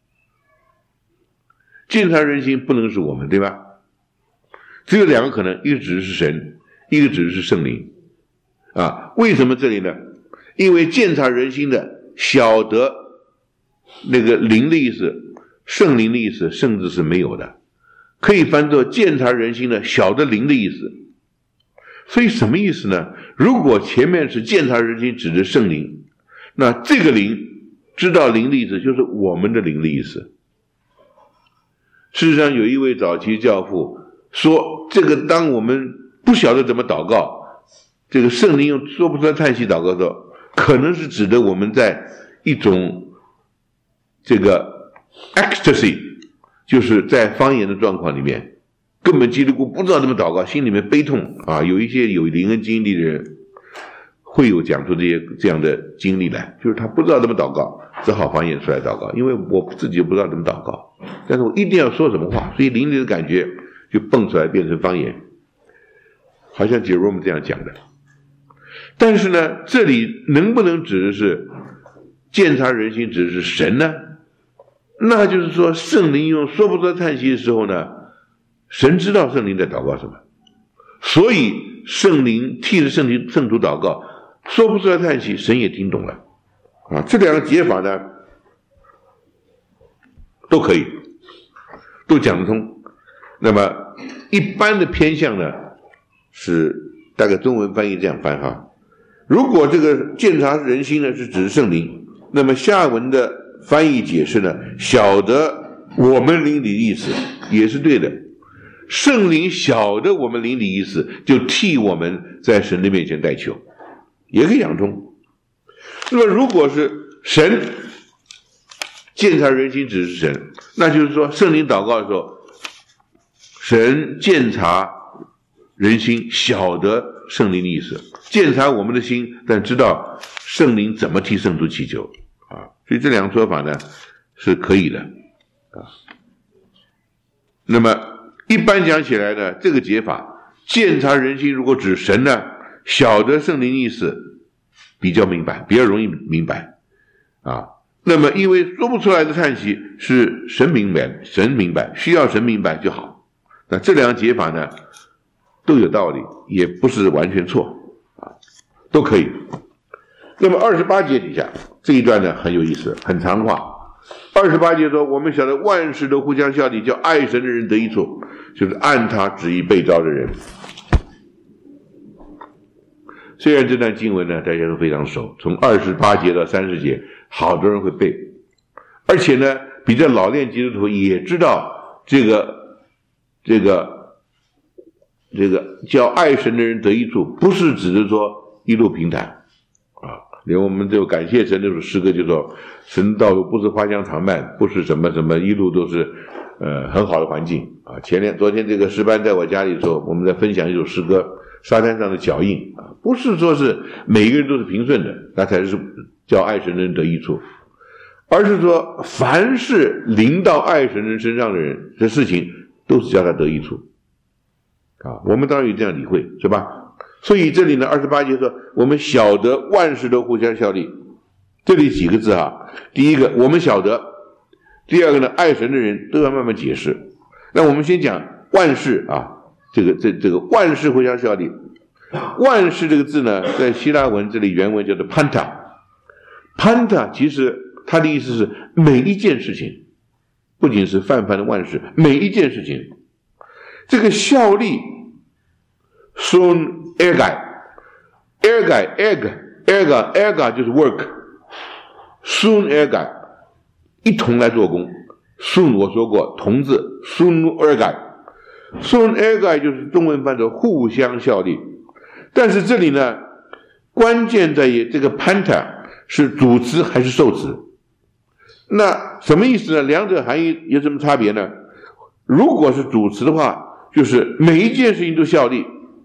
A: 鉴察人心不能是我们，对吧？只有两个可能，一个指的是神，一个指的是圣灵啊。为什么这里呢？因为鉴察人心的，晓得那个灵的意思，圣灵的意思，圣字是没有的，可以翻作鉴察人心的，晓得灵的意思。所以什么意思呢？如果前面是鉴察人心指的圣灵，那这个灵知道灵的意思，就是我们的灵的意思。事实上有一位早期教父说，这个当我们不晓得怎么祷告，这个圣灵用说不出来叹息祷告的时候，可能是指的我们在一种这个 ecstasy， 就是在方言的状况里面，根本叽里咕不知道怎么祷告，心里面悲痛啊。有一些有灵恩经历的人会有讲出这些这样的经历来，就是他不知道怎么祷告，只好方言出来祷告，因为我自己不知道怎么祷告，但是我一定要说什么话，所以灵里的感觉就蹦出来变成方言，好像 Jerome 这样讲的。但是呢，这里能不能指的是鉴察人心，指的是神呢？那就是说圣灵用说不出来叹息的时候呢，神知道圣灵在祷告什么，所以圣灵替着圣灵圣徒祷告，说不出来叹息，神也听懂了啊。这两个解法呢都可以，都讲得通。那么一般的偏向呢是大概中文翻译这样翻哈。如果这个鉴察人心呢是指圣灵，那么下文的翻译解释呢，晓得我们灵里的意思也是对的。圣灵晓得我们灵里意思，就替我们在神的面前代求，也可以讲通。那么如果是神鉴察人心指是神，那就是说圣灵祷告的时候，神鉴察人心，晓得圣灵的意思，鉴察我们的心，但知道圣灵怎么替圣徒祈求啊。所以这两个说法呢是可以的啊。那么一般讲起来呢，这个解法鉴察人心，如果指神呢，晓得圣灵意思，比较明白，比较容易明白啊。那么因为说不出来的叹息是神明白，神明白，需要神明白就好。那这两个解法呢都有道理，也不是完全错啊，都可以。那么二十八节底下这一段呢很有意思，很长话。二十八节说，我们晓得万事都互相效力，叫爱神的人得益处，就是按他旨意被召的人。虽然这段经文呢大家都非常熟，从二十八节到三十节好多人会背，而且呢比较老练基督徒也知道这个这个这个叫爱神的人得益处，不是指的说一路平坦啊。因为我们就感谢神这首诗歌就说，神道路不是花香长漫，不是什么什么一路都是呃很好的环境啊。前天昨天这个诗班在我家里的时候，我们在分享一首诗歌，沙滩上的脚印啊，不是说是每个人都是平顺的，那才是叫爱神的人得益处，而是说凡是临到爱神人身上的人，这事情都是叫他得益处啊。我们当然有这样理会，是吧？所以这里呢二十八节说，我们晓得万事都互相效力。这里几个字啊，第一个我们晓得，第二个呢爱神的人都要慢慢解释。那我们先讲万事啊，这个这这个万事互相效力。万事这个字呢在希腊文这里原文叫做 panta， panta 其实它的意思是每一件事情，不仅是泛泛的万事，每一件事情。这个效力 soon ergai ergai erg erga erga 就是 work， soon ergai 一同来做工。 soon 我说过同字 soon ergai soon ergai 就是中文翻的互相效力。但是这里呢关键在于这个 panta 是主词还是受词。那什么意思呢？两者含义有什么差别呢？如果是主词的话，就是每一件事情都效力。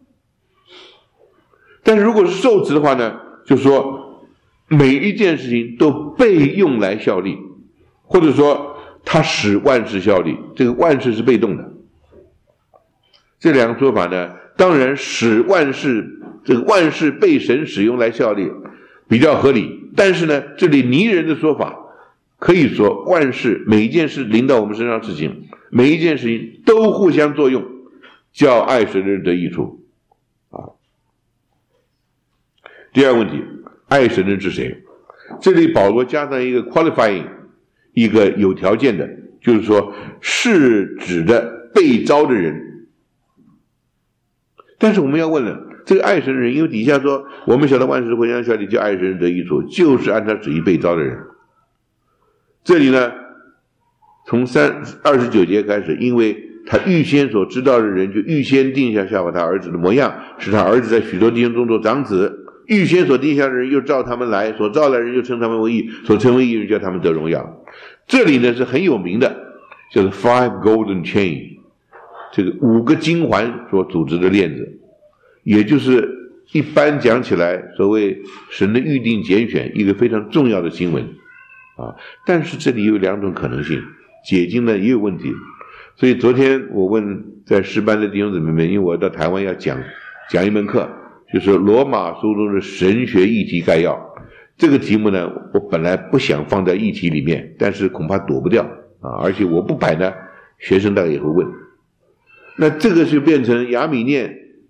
A: 但是如果是受词的话呢，就说每一件事情都被用来效力，或者说它使万事效力，这个万事是被动的。这两个说法呢，当然使万事，这个万事被神使用来效力比较合理，但是呢这里拟人的说法可以说万事每一件事临到我们身上的事情，每一件事情都互相作用，叫爱神的人得益处啊。第二个问题，爱神的人是谁？这里保罗加上一个 qualifying， 一个有条件的，就是说是指的被召的人。但是我们要问了，这个爱神的人，因为底下说我们晓得万事互相效力，叫爱神的人得益处，就是按他旨意被召的人。这里呢从三二十九节开始，因为他预先所知道的人，就预先定下效法他儿子的模样，使他儿子在许多弟兄中做长子。预先所定下的人又召他们来，所召来的人又称他们为义，所称为义人叫他们得荣耀。这里呢是很有名的，就是 five golden chain， 这个五个金环所组织的链子，也就是一般讲起来所谓神的预定拣选一个非常重要的经文啊。但是这里有两种可能性，解经呢也有问题。所以昨天我问在诗班的弟兄姊妹们，因为我到台湾要讲讲一门课，就是罗马书中的神学议题概要。这个题目呢我本来不想放在议题里面，但是恐怕躲不掉啊，而且我不摆呢学生大概也会问。那这个就变成亚米念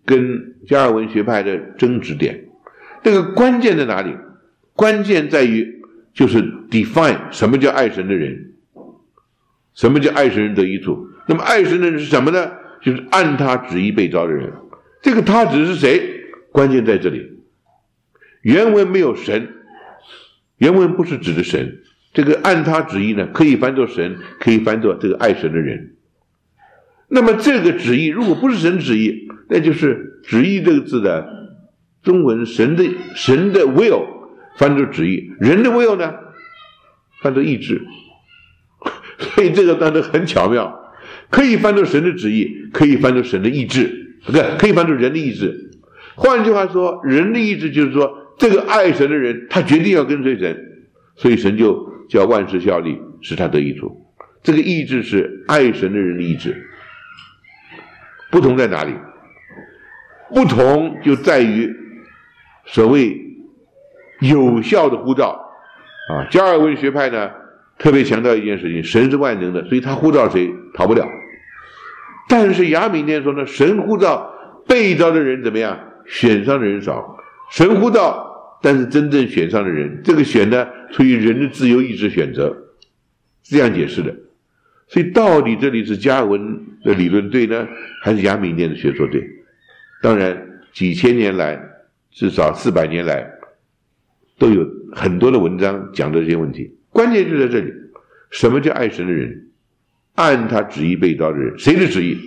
A: 跟加尔文学派的争执点。这个关键在哪里？关键在于就是 define 什么叫爱神的人，什么叫爱神人得益处。那么爱神的人是什么呢？就是按他旨意被召的人。这个他指的是谁？关键在这里。原文没有神，原文不是指的神，这个按他旨意呢，可以翻作神，可以翻作这个爱神的人。那么这个旨意如果不是神旨意，那就是旨意这个字的中文神的神的 will 翻作旨意，人的 will 呢翻作意志。所以这个当然很巧妙，可以翻作神的旨意，可以翻作神的意志，不对，可以翻作人的意志。换句话说，人的意志就是说，这个爱神的人他决定要跟随神，所以神就叫万事效力，使他得益处。这个意志是爱神的人的意志。不同在哪里？不同就在于所谓有效的呼召啊。加尔文学派呢特别强调一件事情，神是万能的，所以他呼召谁逃不了。但是亚米念说呢，神呼召被召的人怎么样？选上的人少。神呼召，但是真正选上的人，这个选呢出于人的自由意志选择，是这样解释的。所以到底这里是加尔文的理论对呢，还是亚米念的学说对？当然几千年来，至少四百年来，都有很多的文章讲这些问题。关键就在这里，什么叫爱神的人？按他旨意被召的人，谁的旨意？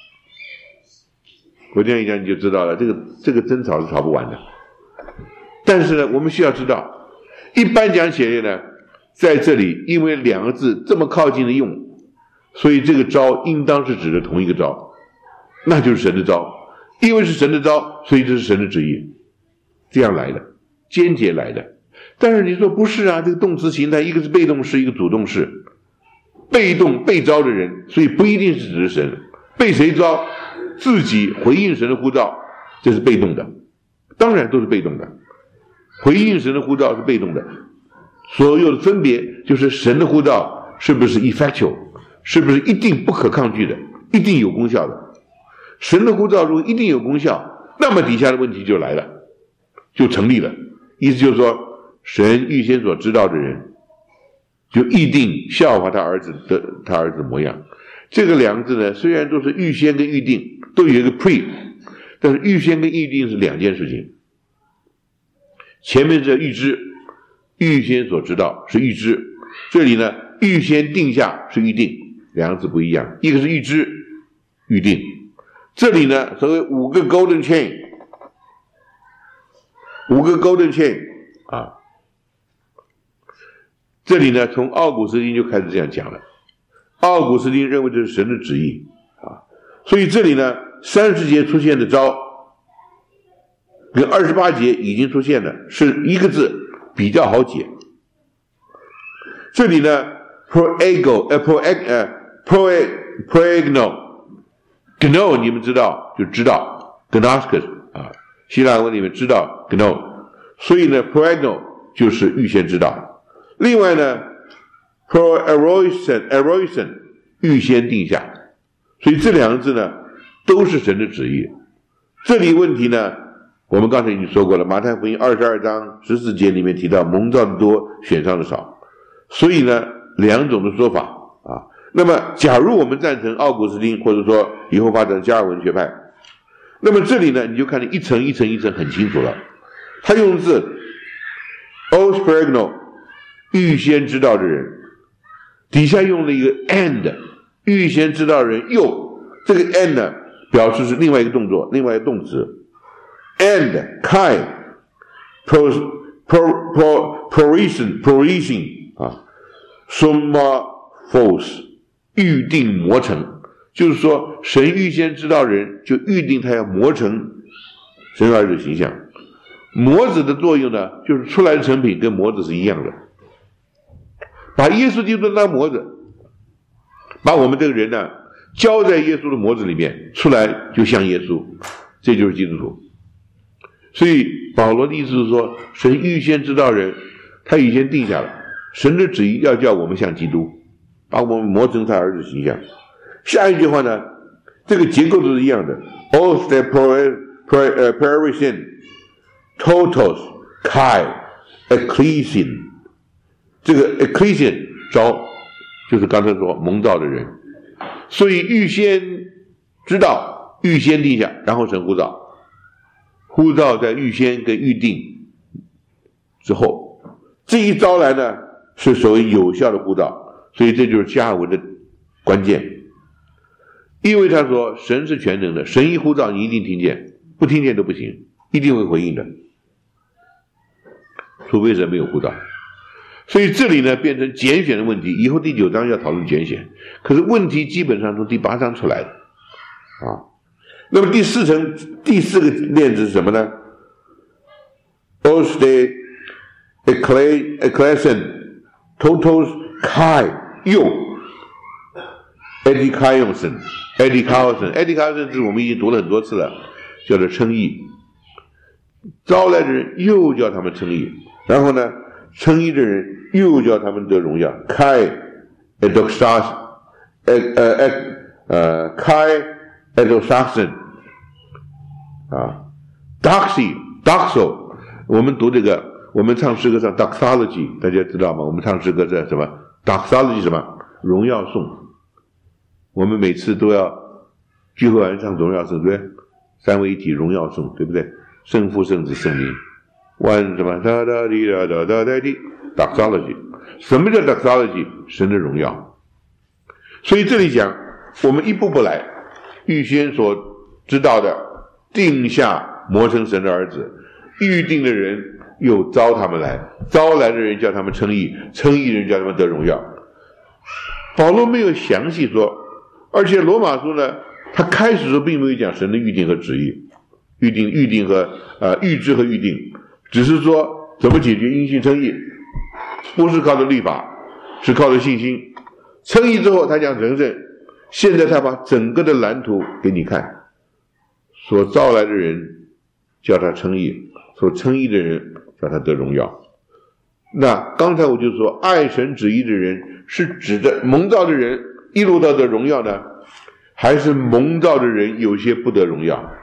A: 我这样一讲你就知道了，这个这个争吵是吵不完的。但是呢，我们需要知道，一般讲起来呢，在这里因为两个字这么靠近的用，所以这个召应当是指的同一个召，那就是神的召。因为是神的召，所以这是神的旨意，这样来的，间接来的。但是你说不是啊，这个动词形态一个是被动式，一个主动式。被动被召的人，所以不一定是指的神。被谁召？自己回应神的呼召，这是被动的，当然都是被动的。回应神的呼召是被动的，所有的分别就是神的呼召是不是 effectual， 是不是一定不可抗拒的，一定有功效的。神的呼召如果一定有功效，那么底下的问题就来了，就成立了。意思就是说，神预先所知道的人，就一定效法他儿子的他儿子的模样。这个两个字呢，虽然都是预先跟预定，都有一个 pre， 但是预先跟预定是两件事情。前面是预知，预先所知道是预知，这里呢预先定下是预定，两个字不一样，一个是预知，预定。这里呢所谓五个 golden chain， 五个 golden chain 啊，这里呢从奥古斯丁就开始这样讲了。奥古斯丁认为这是神的旨意啊，所以这里呢三十节出现的召跟二十八节已经出现了，是一个字比较好解。这里呢 proego 呃 proeg 呃 proeg proegno gno 你们知道就知道 gnoscus 啊，希腊文里面知道 gno， 所以呢 proegno 就是预先知道。另外呢 proeroison eroison 预先定下，所以这两个字呢都是神的旨意。这里问题呢我们刚才已经说过了，马太福音二十二章十四节里面提到蒙召的多，选上的少，所以呢两种的说法啊。那么假如我们赞成奥古斯丁或者说以后发展加尔文学派，那么这里呢你就看见一层一层一层很清楚了，他用字 os pregno 预先知道的人，底下用了一个 and 预先知道的人，又这个 and 呢表示是另外一个动作，另外一个动词 and kai pro pro pro provision provision 啊 summa force 预定磨成，就是说神预先知道人就预定他要磨成神儿子形象。模子的作用呢就是出来的成品跟模子是一样的，把耶稣基督当模子，把我们这个人呢交在耶稣的模子里面，出来就像耶稣，这就是基督徒。所以保罗的意思是说，神预先知道人，他预先定下了神的旨意要叫我们像基督，把我们磨成他儿子形象。下一句话呢，这个结构都是一样的 os de ，Parisian totos kai ecclesian， 这个 ecclesian 招就是刚才说蒙召的人，所以预先知道，预先定下，然后神呼召，呼召在预先跟预定之后，这一招来呢是所谓有效的呼召，所以这就是加尔文的关键。因为他说神是全能的，神一呼召你一定听见，不听见都不行，一定会回应的，除非神没有呼召。所以这里呢变成拣选的问题，以后第九章要讨论拣选，可是问题基本上从第八章出来的啊。那么第四层第四个链子是什么呢？ Oste ecclesian totos kai 又 Edikaiosson Edikaiosson Edikaiosson 是我们已经读了很多次了，叫做称义，招来的人又叫他们称义，然后呢称义的人又叫他们得荣耀。Kai edoxas 呃呃呃 Kai edoxason 啊 Doxy Doxo， 我们读这个，我们唱诗歌上 Doxology 大家知道吗？我们唱诗歌在什么 Doxology 什么荣耀颂，我们每次都要聚会完唱荣耀颂，对不对？三位一体荣耀颂，对不对？圣父圣子圣灵万什么哒哒滴哒哒哒哒滴 Doxology。 什么叫 Doxology？ 神的荣耀。所以这里讲我们一步步来，预先所知道的定下磨成神的儿子，预定的人又招他们来，招来的人叫他们称义，称义的人叫他们得荣耀。保罗没有详细说，而且罗马书呢他开始说并没有讲神的预定和旨意，预定预定和呃预知和预定，只是说怎么解决因信称义，不是靠着律法，是靠着信心。称义之后他讲人生，现在他把整个的蓝图给你看，所招来的人叫他称义，所称义的人叫他得荣耀。那刚才我就说爱神旨意的人是指的蒙召的人一路到得荣耀呢，还是蒙召的人有些不得荣耀？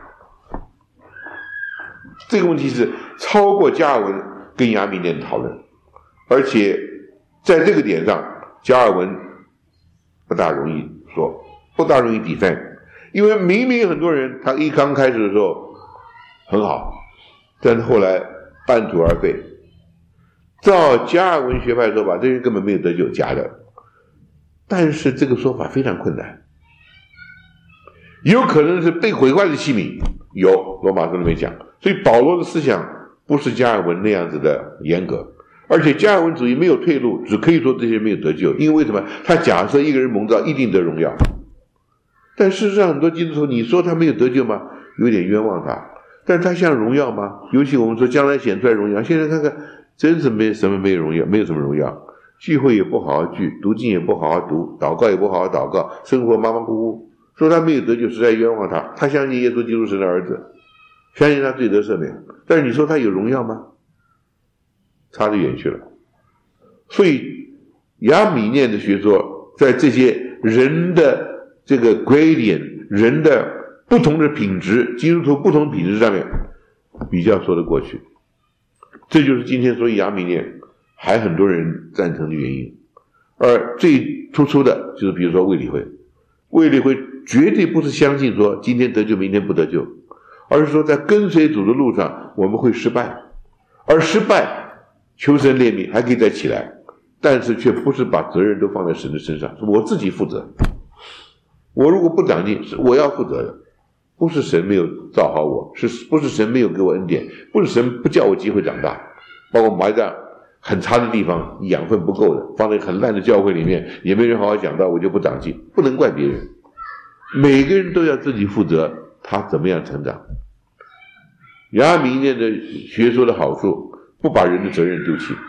A: 这个问题是超过加尔文跟亚米念的讨论，而且在这个点上加尔文不大容易说，不大容易抵犯，因为明明很多人他一刚开始的时候很好，但是后来半途而废。照加尔文学派说法，这人根本没有得救，假的。但是这个说法非常困难，有可能是被毁坏的器皿，有罗马书里面讲。所以保罗的思想不是加尔文那样子的严格，而且加尔文主义没有退路，只可以说这些人没有得救。因为什么？他假设一个人蒙召一定得荣耀，但事实上很多基督徒，你说他没有得救吗？有点冤枉他。但他像荣耀吗？尤其我们说将来显出来荣耀，现在看看真是没什么没有荣耀，没有什么荣耀。聚会也不好好聚，读经也不好好读，祷告也不好好祷告，生活马马虎虎，说他没有得救，实在冤枉他。他相信耶稣基督神的儿子，相信他罪得赦免，但是你说他有荣耀吗？差得远去了。所以亚米念的学说在这些人的这个 gradient， 人的不同的品质，基督徒不同品质上面比较说得过去。这就是今天所以亚米念还很多人赞成的原因。而最突出的就是比如说卫理会，卫理会绝对不是相信说今天得救明天不得救，而是说在跟随主的路上我们会失败，而失败求神怜悯还可以再起来，但是却不是把责任都放在神的身上，是我自己负责。我如果不长进是我要负责的，不是神没有造好我，是不是神没有给我恩典，不是神不叫我机会长大，包括埋在很差的地方养分不够的，放在很烂的教会里面也没人好好讲到，我就不长进，不能怪别人，每个人都要自己负责他怎么样成长。亚米念的学说的好处，不把人的责任丢弃，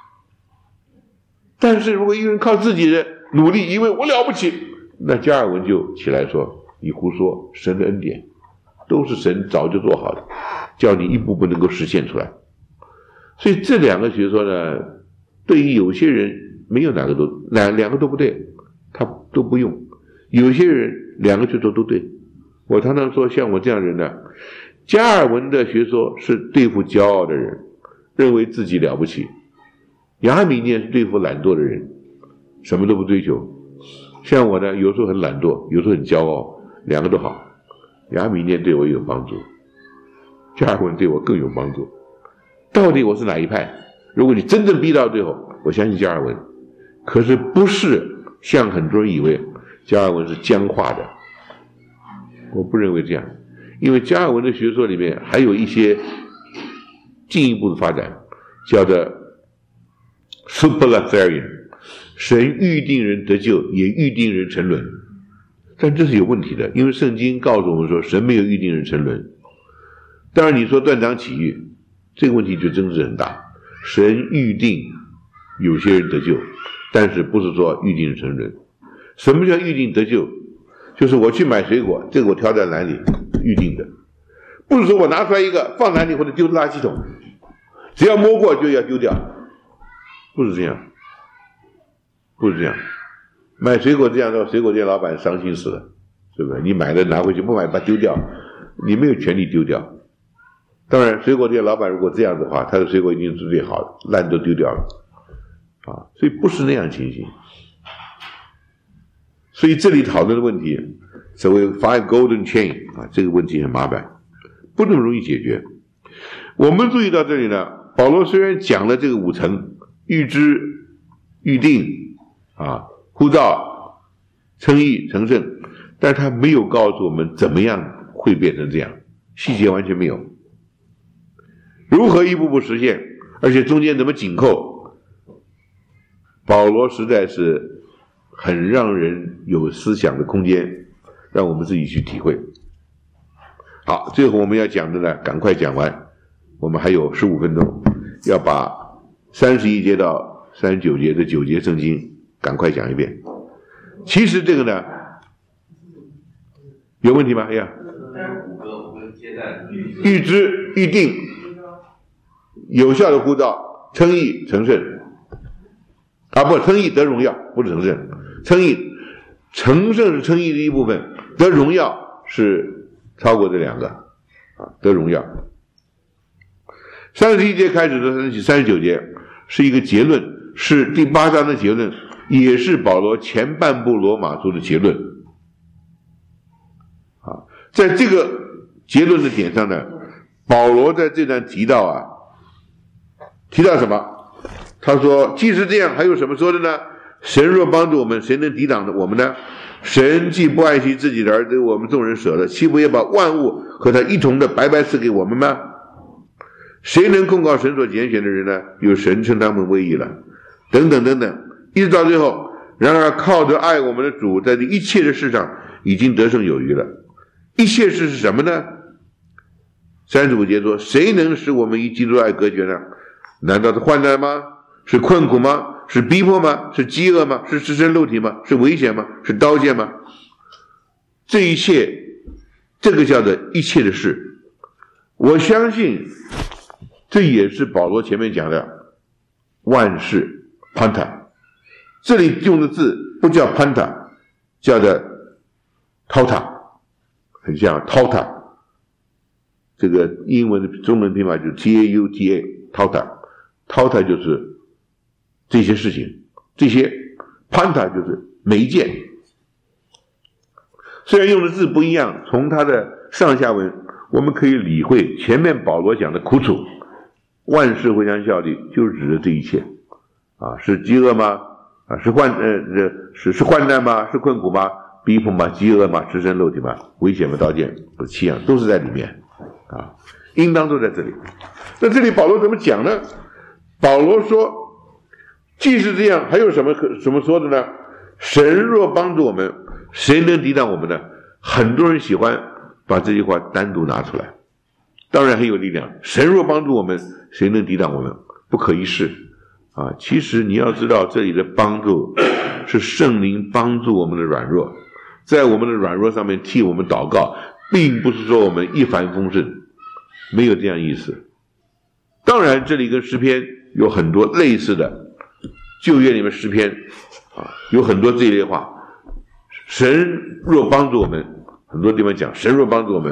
A: 但是如果一个人靠自己的努力，因为我了不起，那加尔文就起来说你胡说，神的恩典都是神早就做好的，叫你一步步能够实现出来。所以这两个学说呢，对于有些人没有哪个都哪两个都不对，他都不用。有些人两个学说都对。我常常说像我这样人呢， 加尔文的学说是对付骄傲的人，认为自己了不起；亚米念是对付懒惰的人，什么都不追求。像我呢，有时候很懒惰，有时候很骄傲，两个都好。亚米念对我有帮助，加尔文对我更有帮助。到底我是哪一派？如果你真正逼到最后，我相信加尔文，可是不是像很多人以为加尔文是僵化的，我不认为这样，因为加尔文的学说里面还有一些进一步的发展，叫做 Superlatharian， 神预定人得救，也预定人沉沦，但这是有问题的，因为圣经告诉我们说神没有预定人沉沦。当然你说断章取义，这个问题就真是很大。神预定有些人得救，但是不是说预定人沉沦。什么叫预定得救？就是我去买水果，这个我挑在篮里，预定的，不是说我拿出来一个放篮里或者丢垃圾桶，只要摸过就要丢掉，不是这样，不是这样。买水果这样的，水果店老板伤心死了，是不是？你买了拿回去，不买把它丢掉，你没有权利丢掉。当然，水果店老板如果这样的话，他的水果一定是最好的，烂都丢掉了，啊，所以不是那样情形。所以这里讨论的问题，所谓 five golden chain 啊，这个问题很麻烦，不那么容易解决。我们注意到这里呢，保罗虽然讲了这个五层，预知、预定啊、呼召、称义、成圣，但是他没有告诉我们怎么样会变成这样，细节完全没有。如何一步步实现，而且中间怎么紧扣，保罗实在是很让人有思想的空间，让我们自己去体会。好，最后我们要讲的呢，赶快讲完，我们还有十五分钟，要把三十一节到三十九节的九节圣经赶快讲一遍。其实这个呢，有问题吗？哎呀，预知、预定、有效的呼召、称义、成圣，啊不，称义得荣耀，不是成圣。称义，成圣是称义的一部分，得荣耀是超过这两个，啊，得荣耀。三十一节开始的三十九节是一个结论，是第八章的结论，也是保罗前半部罗马书的结论。啊，在这个结论的点上呢，保罗在这段提到啊，提到什么？他说，既是这样，还有什么说的呢？神若帮助我们，谁能抵挡我们呢？神既不爱惜自己的儿子，我们众人舍了，岂不也把万物和他一同的白白赐给我们吗？谁能控告神所拣选的人呢？有神称他们为义了，等等等等，一直到最后。然而靠着爱我们的主，在这一切的事上已经得胜有余了。一切事是什么呢？三十五节说，谁能使我们与基督的爱隔绝呢？难道是患难吗？是困苦吗？是逼迫吗？是饥饿吗？是赤身肉体吗？是危险吗？是刀剑吗？这一切，这个叫做一切的事。我相信这也是保罗前面讲的万事 panta， 这里用的字不叫 panta， 叫做 tauta， 很像 tauta， 这个英文的中文拼法就是 T A U T A tauta， tauta 就是这些事情，这些 panta 就是每一件。虽然用的字不一样，从它的上下文我们可以理会前面保罗讲的苦楚，万事互相效力，就指的这一切啊，是饥饿吗？啊，是患呃是是患难吗？是困苦吗？逼迫吗？饥饿吗？赤身肉体吗？危险吗？刀剑？这七样都是在里面啊，应当都在这里。那这里保罗怎么讲呢？保罗说，既是这样，还有什么可什么说的呢？神若帮助我们，谁能抵挡我们呢？很多人喜欢把这句话单独拿出来，当然很有力量。神若帮助我们，谁能抵挡我们？不可一世啊！其实你要知道，这里的帮助是圣灵帮助我们的软弱，在我们的软弱上面替我们祷告，并不是说我们一帆风顺，没有这样意思。当然，这里跟诗篇有很多类似的，旧约里面诗篇啊，有很多这一类话。神若帮助我们，很多地方讲神若帮助我们，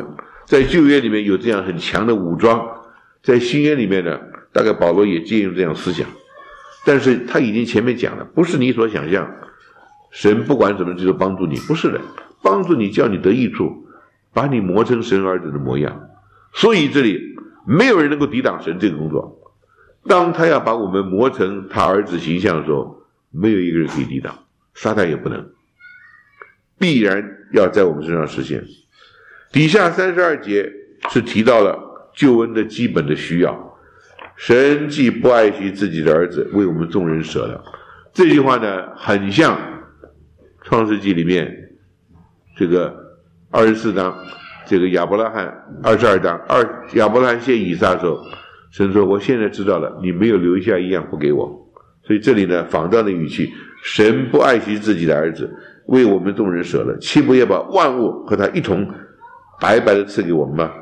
A: 在旧约里面有这样很强的武装，在新约里面呢，大概保罗也借用这样思想，但是他已经前面讲了，不是你所想象，神不管怎么就是帮助你，不是的，帮助你叫你得益处，把你磨成神儿子的模样。所以这里没有人能够抵挡神这个工作。当他要把我们磨成他儿子形象的时候，没有一个人可以抵挡，撒旦也不能，必然要在我们身上实现。底下三十二节是提到了救恩的基本的需要，神既不爱惜自己的儿子，为我们众人舍了。这句话呢，很像创世纪里面这个二十四章，这个亚伯拉罕二十二章，二亚伯拉罕献以撒的时候，神说我现在知道了，你没有留下一样不给我。所以这里呢，仿照的语气，神不爱惜自己的儿子，为我们众人舍了，岂不也把万物和他一同白白的赐给我们吗？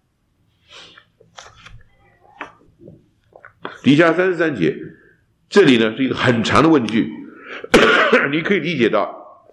A: 底下三十三节，这里呢是一个很长的问句，你可以理解到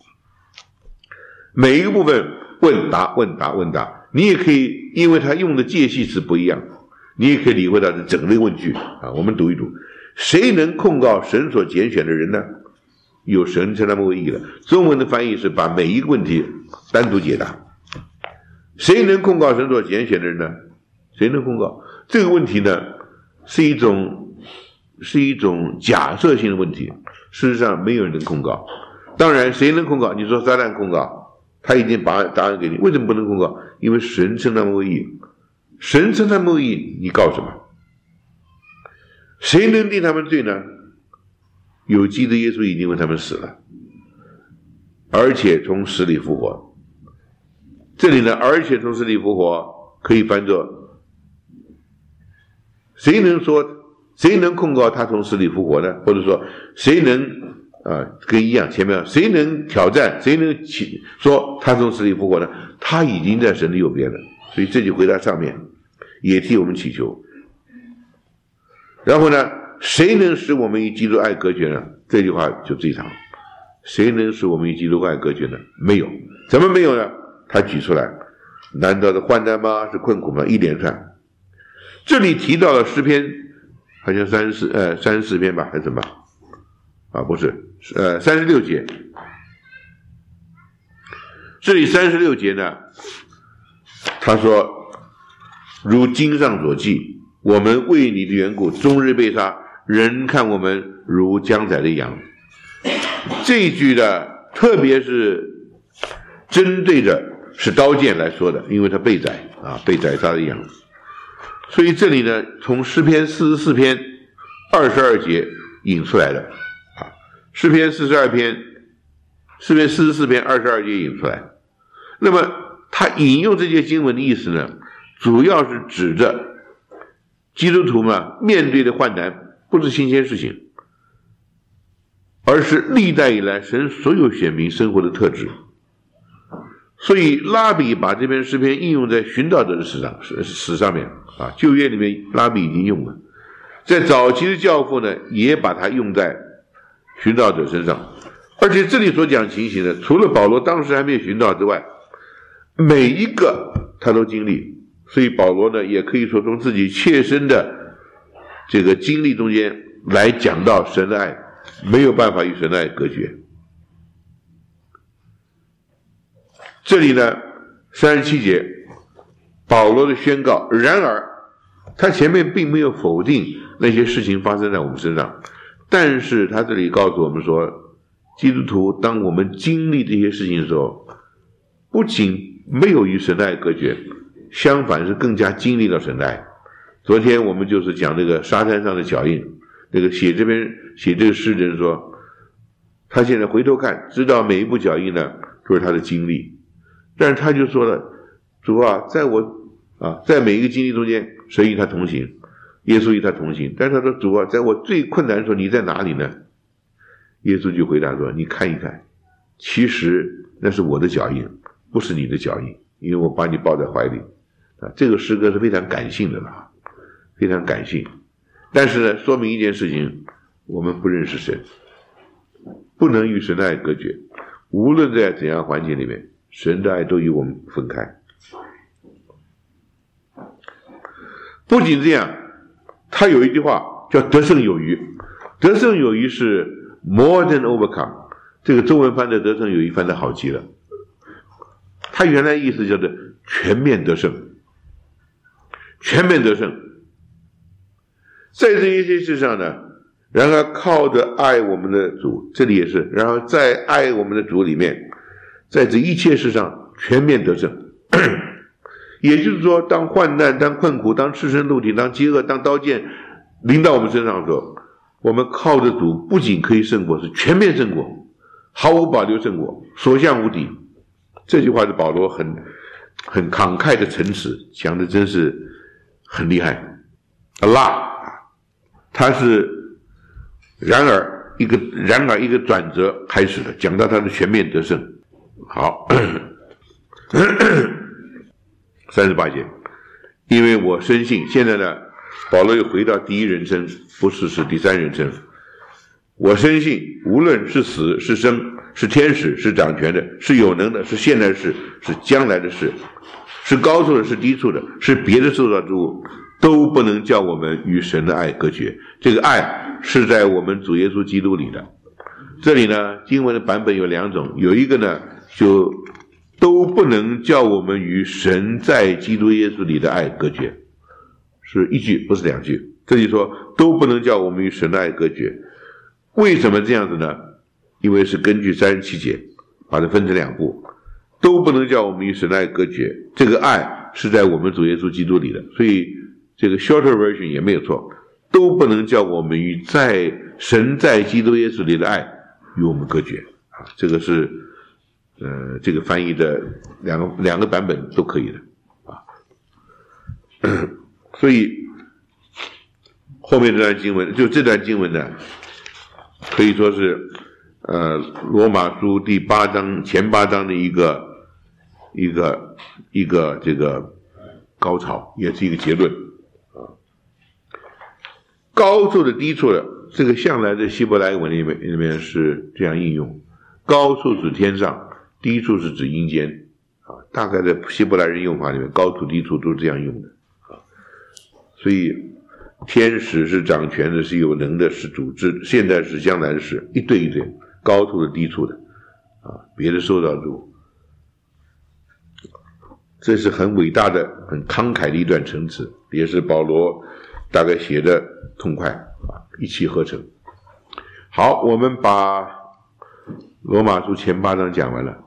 A: 每一个部分问答问答问答，你也可以因为他用的介系词不一样，你也可以理会到这整个问句啊。我们读一读，谁能控告神所拣选的人呢？有神称他们为义了。中文的翻译是把每一个问题单独解答。谁能控告神所拣选的人呢？谁能控告？这个问题呢，是一种是一种假设性的问题，事实上没有人能控告。当然谁能控告？你说撒旦控告，他已经把答案给你，为什么不能控告？因为神称他们为义，神称他们为义，你告什么？谁能定他们罪呢？有基督耶稣已经为他们死了，而且从死里复活。这里呢，而且从死里复活可以翻作，谁能说谁能控告他从死里复活呢？或者说谁能啊、呃，跟一样前面谁能挑战，谁能起说他从死里复活呢？他已经在神的右边了。所以这就回答上面，也替我们祈求。然后呢，谁能使我们与基督爱隔绝呢？这句话就最长，谁能使我们与基督爱隔绝呢？没有。怎么没有呢？他举出来，难道是患难吗？是困苦吗？一连串。这里提到了诗篇，好像三十四呃三十四篇吧，还是什么？啊，不是，呃三十六节。这里三十六节呢，他说，如经上所记，我们为你的缘故终日被杀，人看我们如将宰的羊。这一句呢，特别是针对着是刀剑来说的，因为他被宰啊，被宰杀的羊。所以这里呢，从诗篇四十四篇二十二节引出来的啊，诗篇四十二篇，诗篇四十四篇二十二节引出来。那么他引用这些经文的意思呢，主要是指着基督徒嘛面对的患难不是新鲜事情，而是历代以来神所有选民生活的特质。所以拉比把这篇诗篇应用在寻道者的史上史上面啊，旧约里面拉比已经用了，在早期的教父呢也把它用在寻道者身上。而且这里所讲情形呢，除了保罗当时还没有寻道之外，每一个他都经历。所以保罗呢也可以说从自己切身的这个经历中间来讲到神的爱没有办法与神的爱隔绝。这里呢三十七节保罗的宣告，然而他前面并没有否定那些事情发生在我们身上，但是他这里告诉我们说，基督徒当我们经历这些事情的时候，不仅没有与神的爱隔绝，相反是更加经历到神的爱。昨天我们就是讲这个沙滩上的脚印，那个写这边写这个诗人说，他现在回头看知道每一步脚印呢都是他的经历，但是他就说了，主啊，在我啊在每一个经历中间神与他同行，耶稣与他同行，但是他说，主啊，在我最困难的时候你在哪里呢？耶稣就回答说，你看一看，其实那是我的脚印，不是你的脚印，因为我把你抱在怀里啊。这个诗歌是非常感性的了，非常感性。但是呢，说明一件事情，我们不认识神，不能与神的爱隔绝，无论在怎样环境里面，神的爱都与我们分开。 不仅这样，他有一句话叫得胜有余，得胜有余是 more than overcome， 这个中文翻的得胜有余翻的好极了。他原来意思叫做全面得胜，全面得胜。在这一些事上呢，然而靠着爱我们的主，这里也是，然后在爱我们的主里面，在这一切事上全面得胜。也就是说，当患难、当困苦、当赤身露体、当饥饿、当刀剑临到我们身上的时候，我们靠着主不仅可以胜过，是全面胜过，毫无保留胜过，所向无敌。这句话是保罗很很慷慨的陈词，讲的真是很厉害。Allah， 他是然而一个然而一个转折开始了，讲到他的全面得胜。好，三十八节，因为我深信，现在呢，保罗又回到第一人称，不是是第三人称。我深信，无论是死是生，是天使，是掌权的，是有能的，是现在的事，是将来的事，是高处的，是低处的，是别的受造之物，都不能叫我们与神的爱隔绝。这个爱是在我们主耶稣基督里的。这里呢，经文的版本有两种，有一个呢，就都不能叫我们与神在基督耶稣里的爱隔绝，是一句，不是两句。这里说都不能叫我们与神的爱隔绝。为什么这样子呢？因为是根据三十七节把它分成两部，都不能叫我们与神的爱隔绝。这个爱是在我们主耶稣基督里的，所以这个 shorter version 也没有错，都不能叫我们与在神在基督耶稣里的爱与我们隔绝啊。这个是呃这个翻译的两个两个版本都可以的啊。所以后面这段经文，就这段经文呢，可以说是呃罗马书第八章前八章的一个一个一个这个高潮，也是一个结论啊。高处的低处的，这个向来在希伯来文里面里面是这样应用，高处指天上，低处是指阴间啊。大概在希伯来人用法里面，高处低处都是这样用的啊。所以天使是掌权的，是有能的，是主治，现在是将来的事，一对一对，高处的低处的啊，别的受造之物。这是很伟大的、很慷慨的一段陈词，也是保罗大概写的痛快啊，一气呵成。好，我们把罗马书前八章讲完了。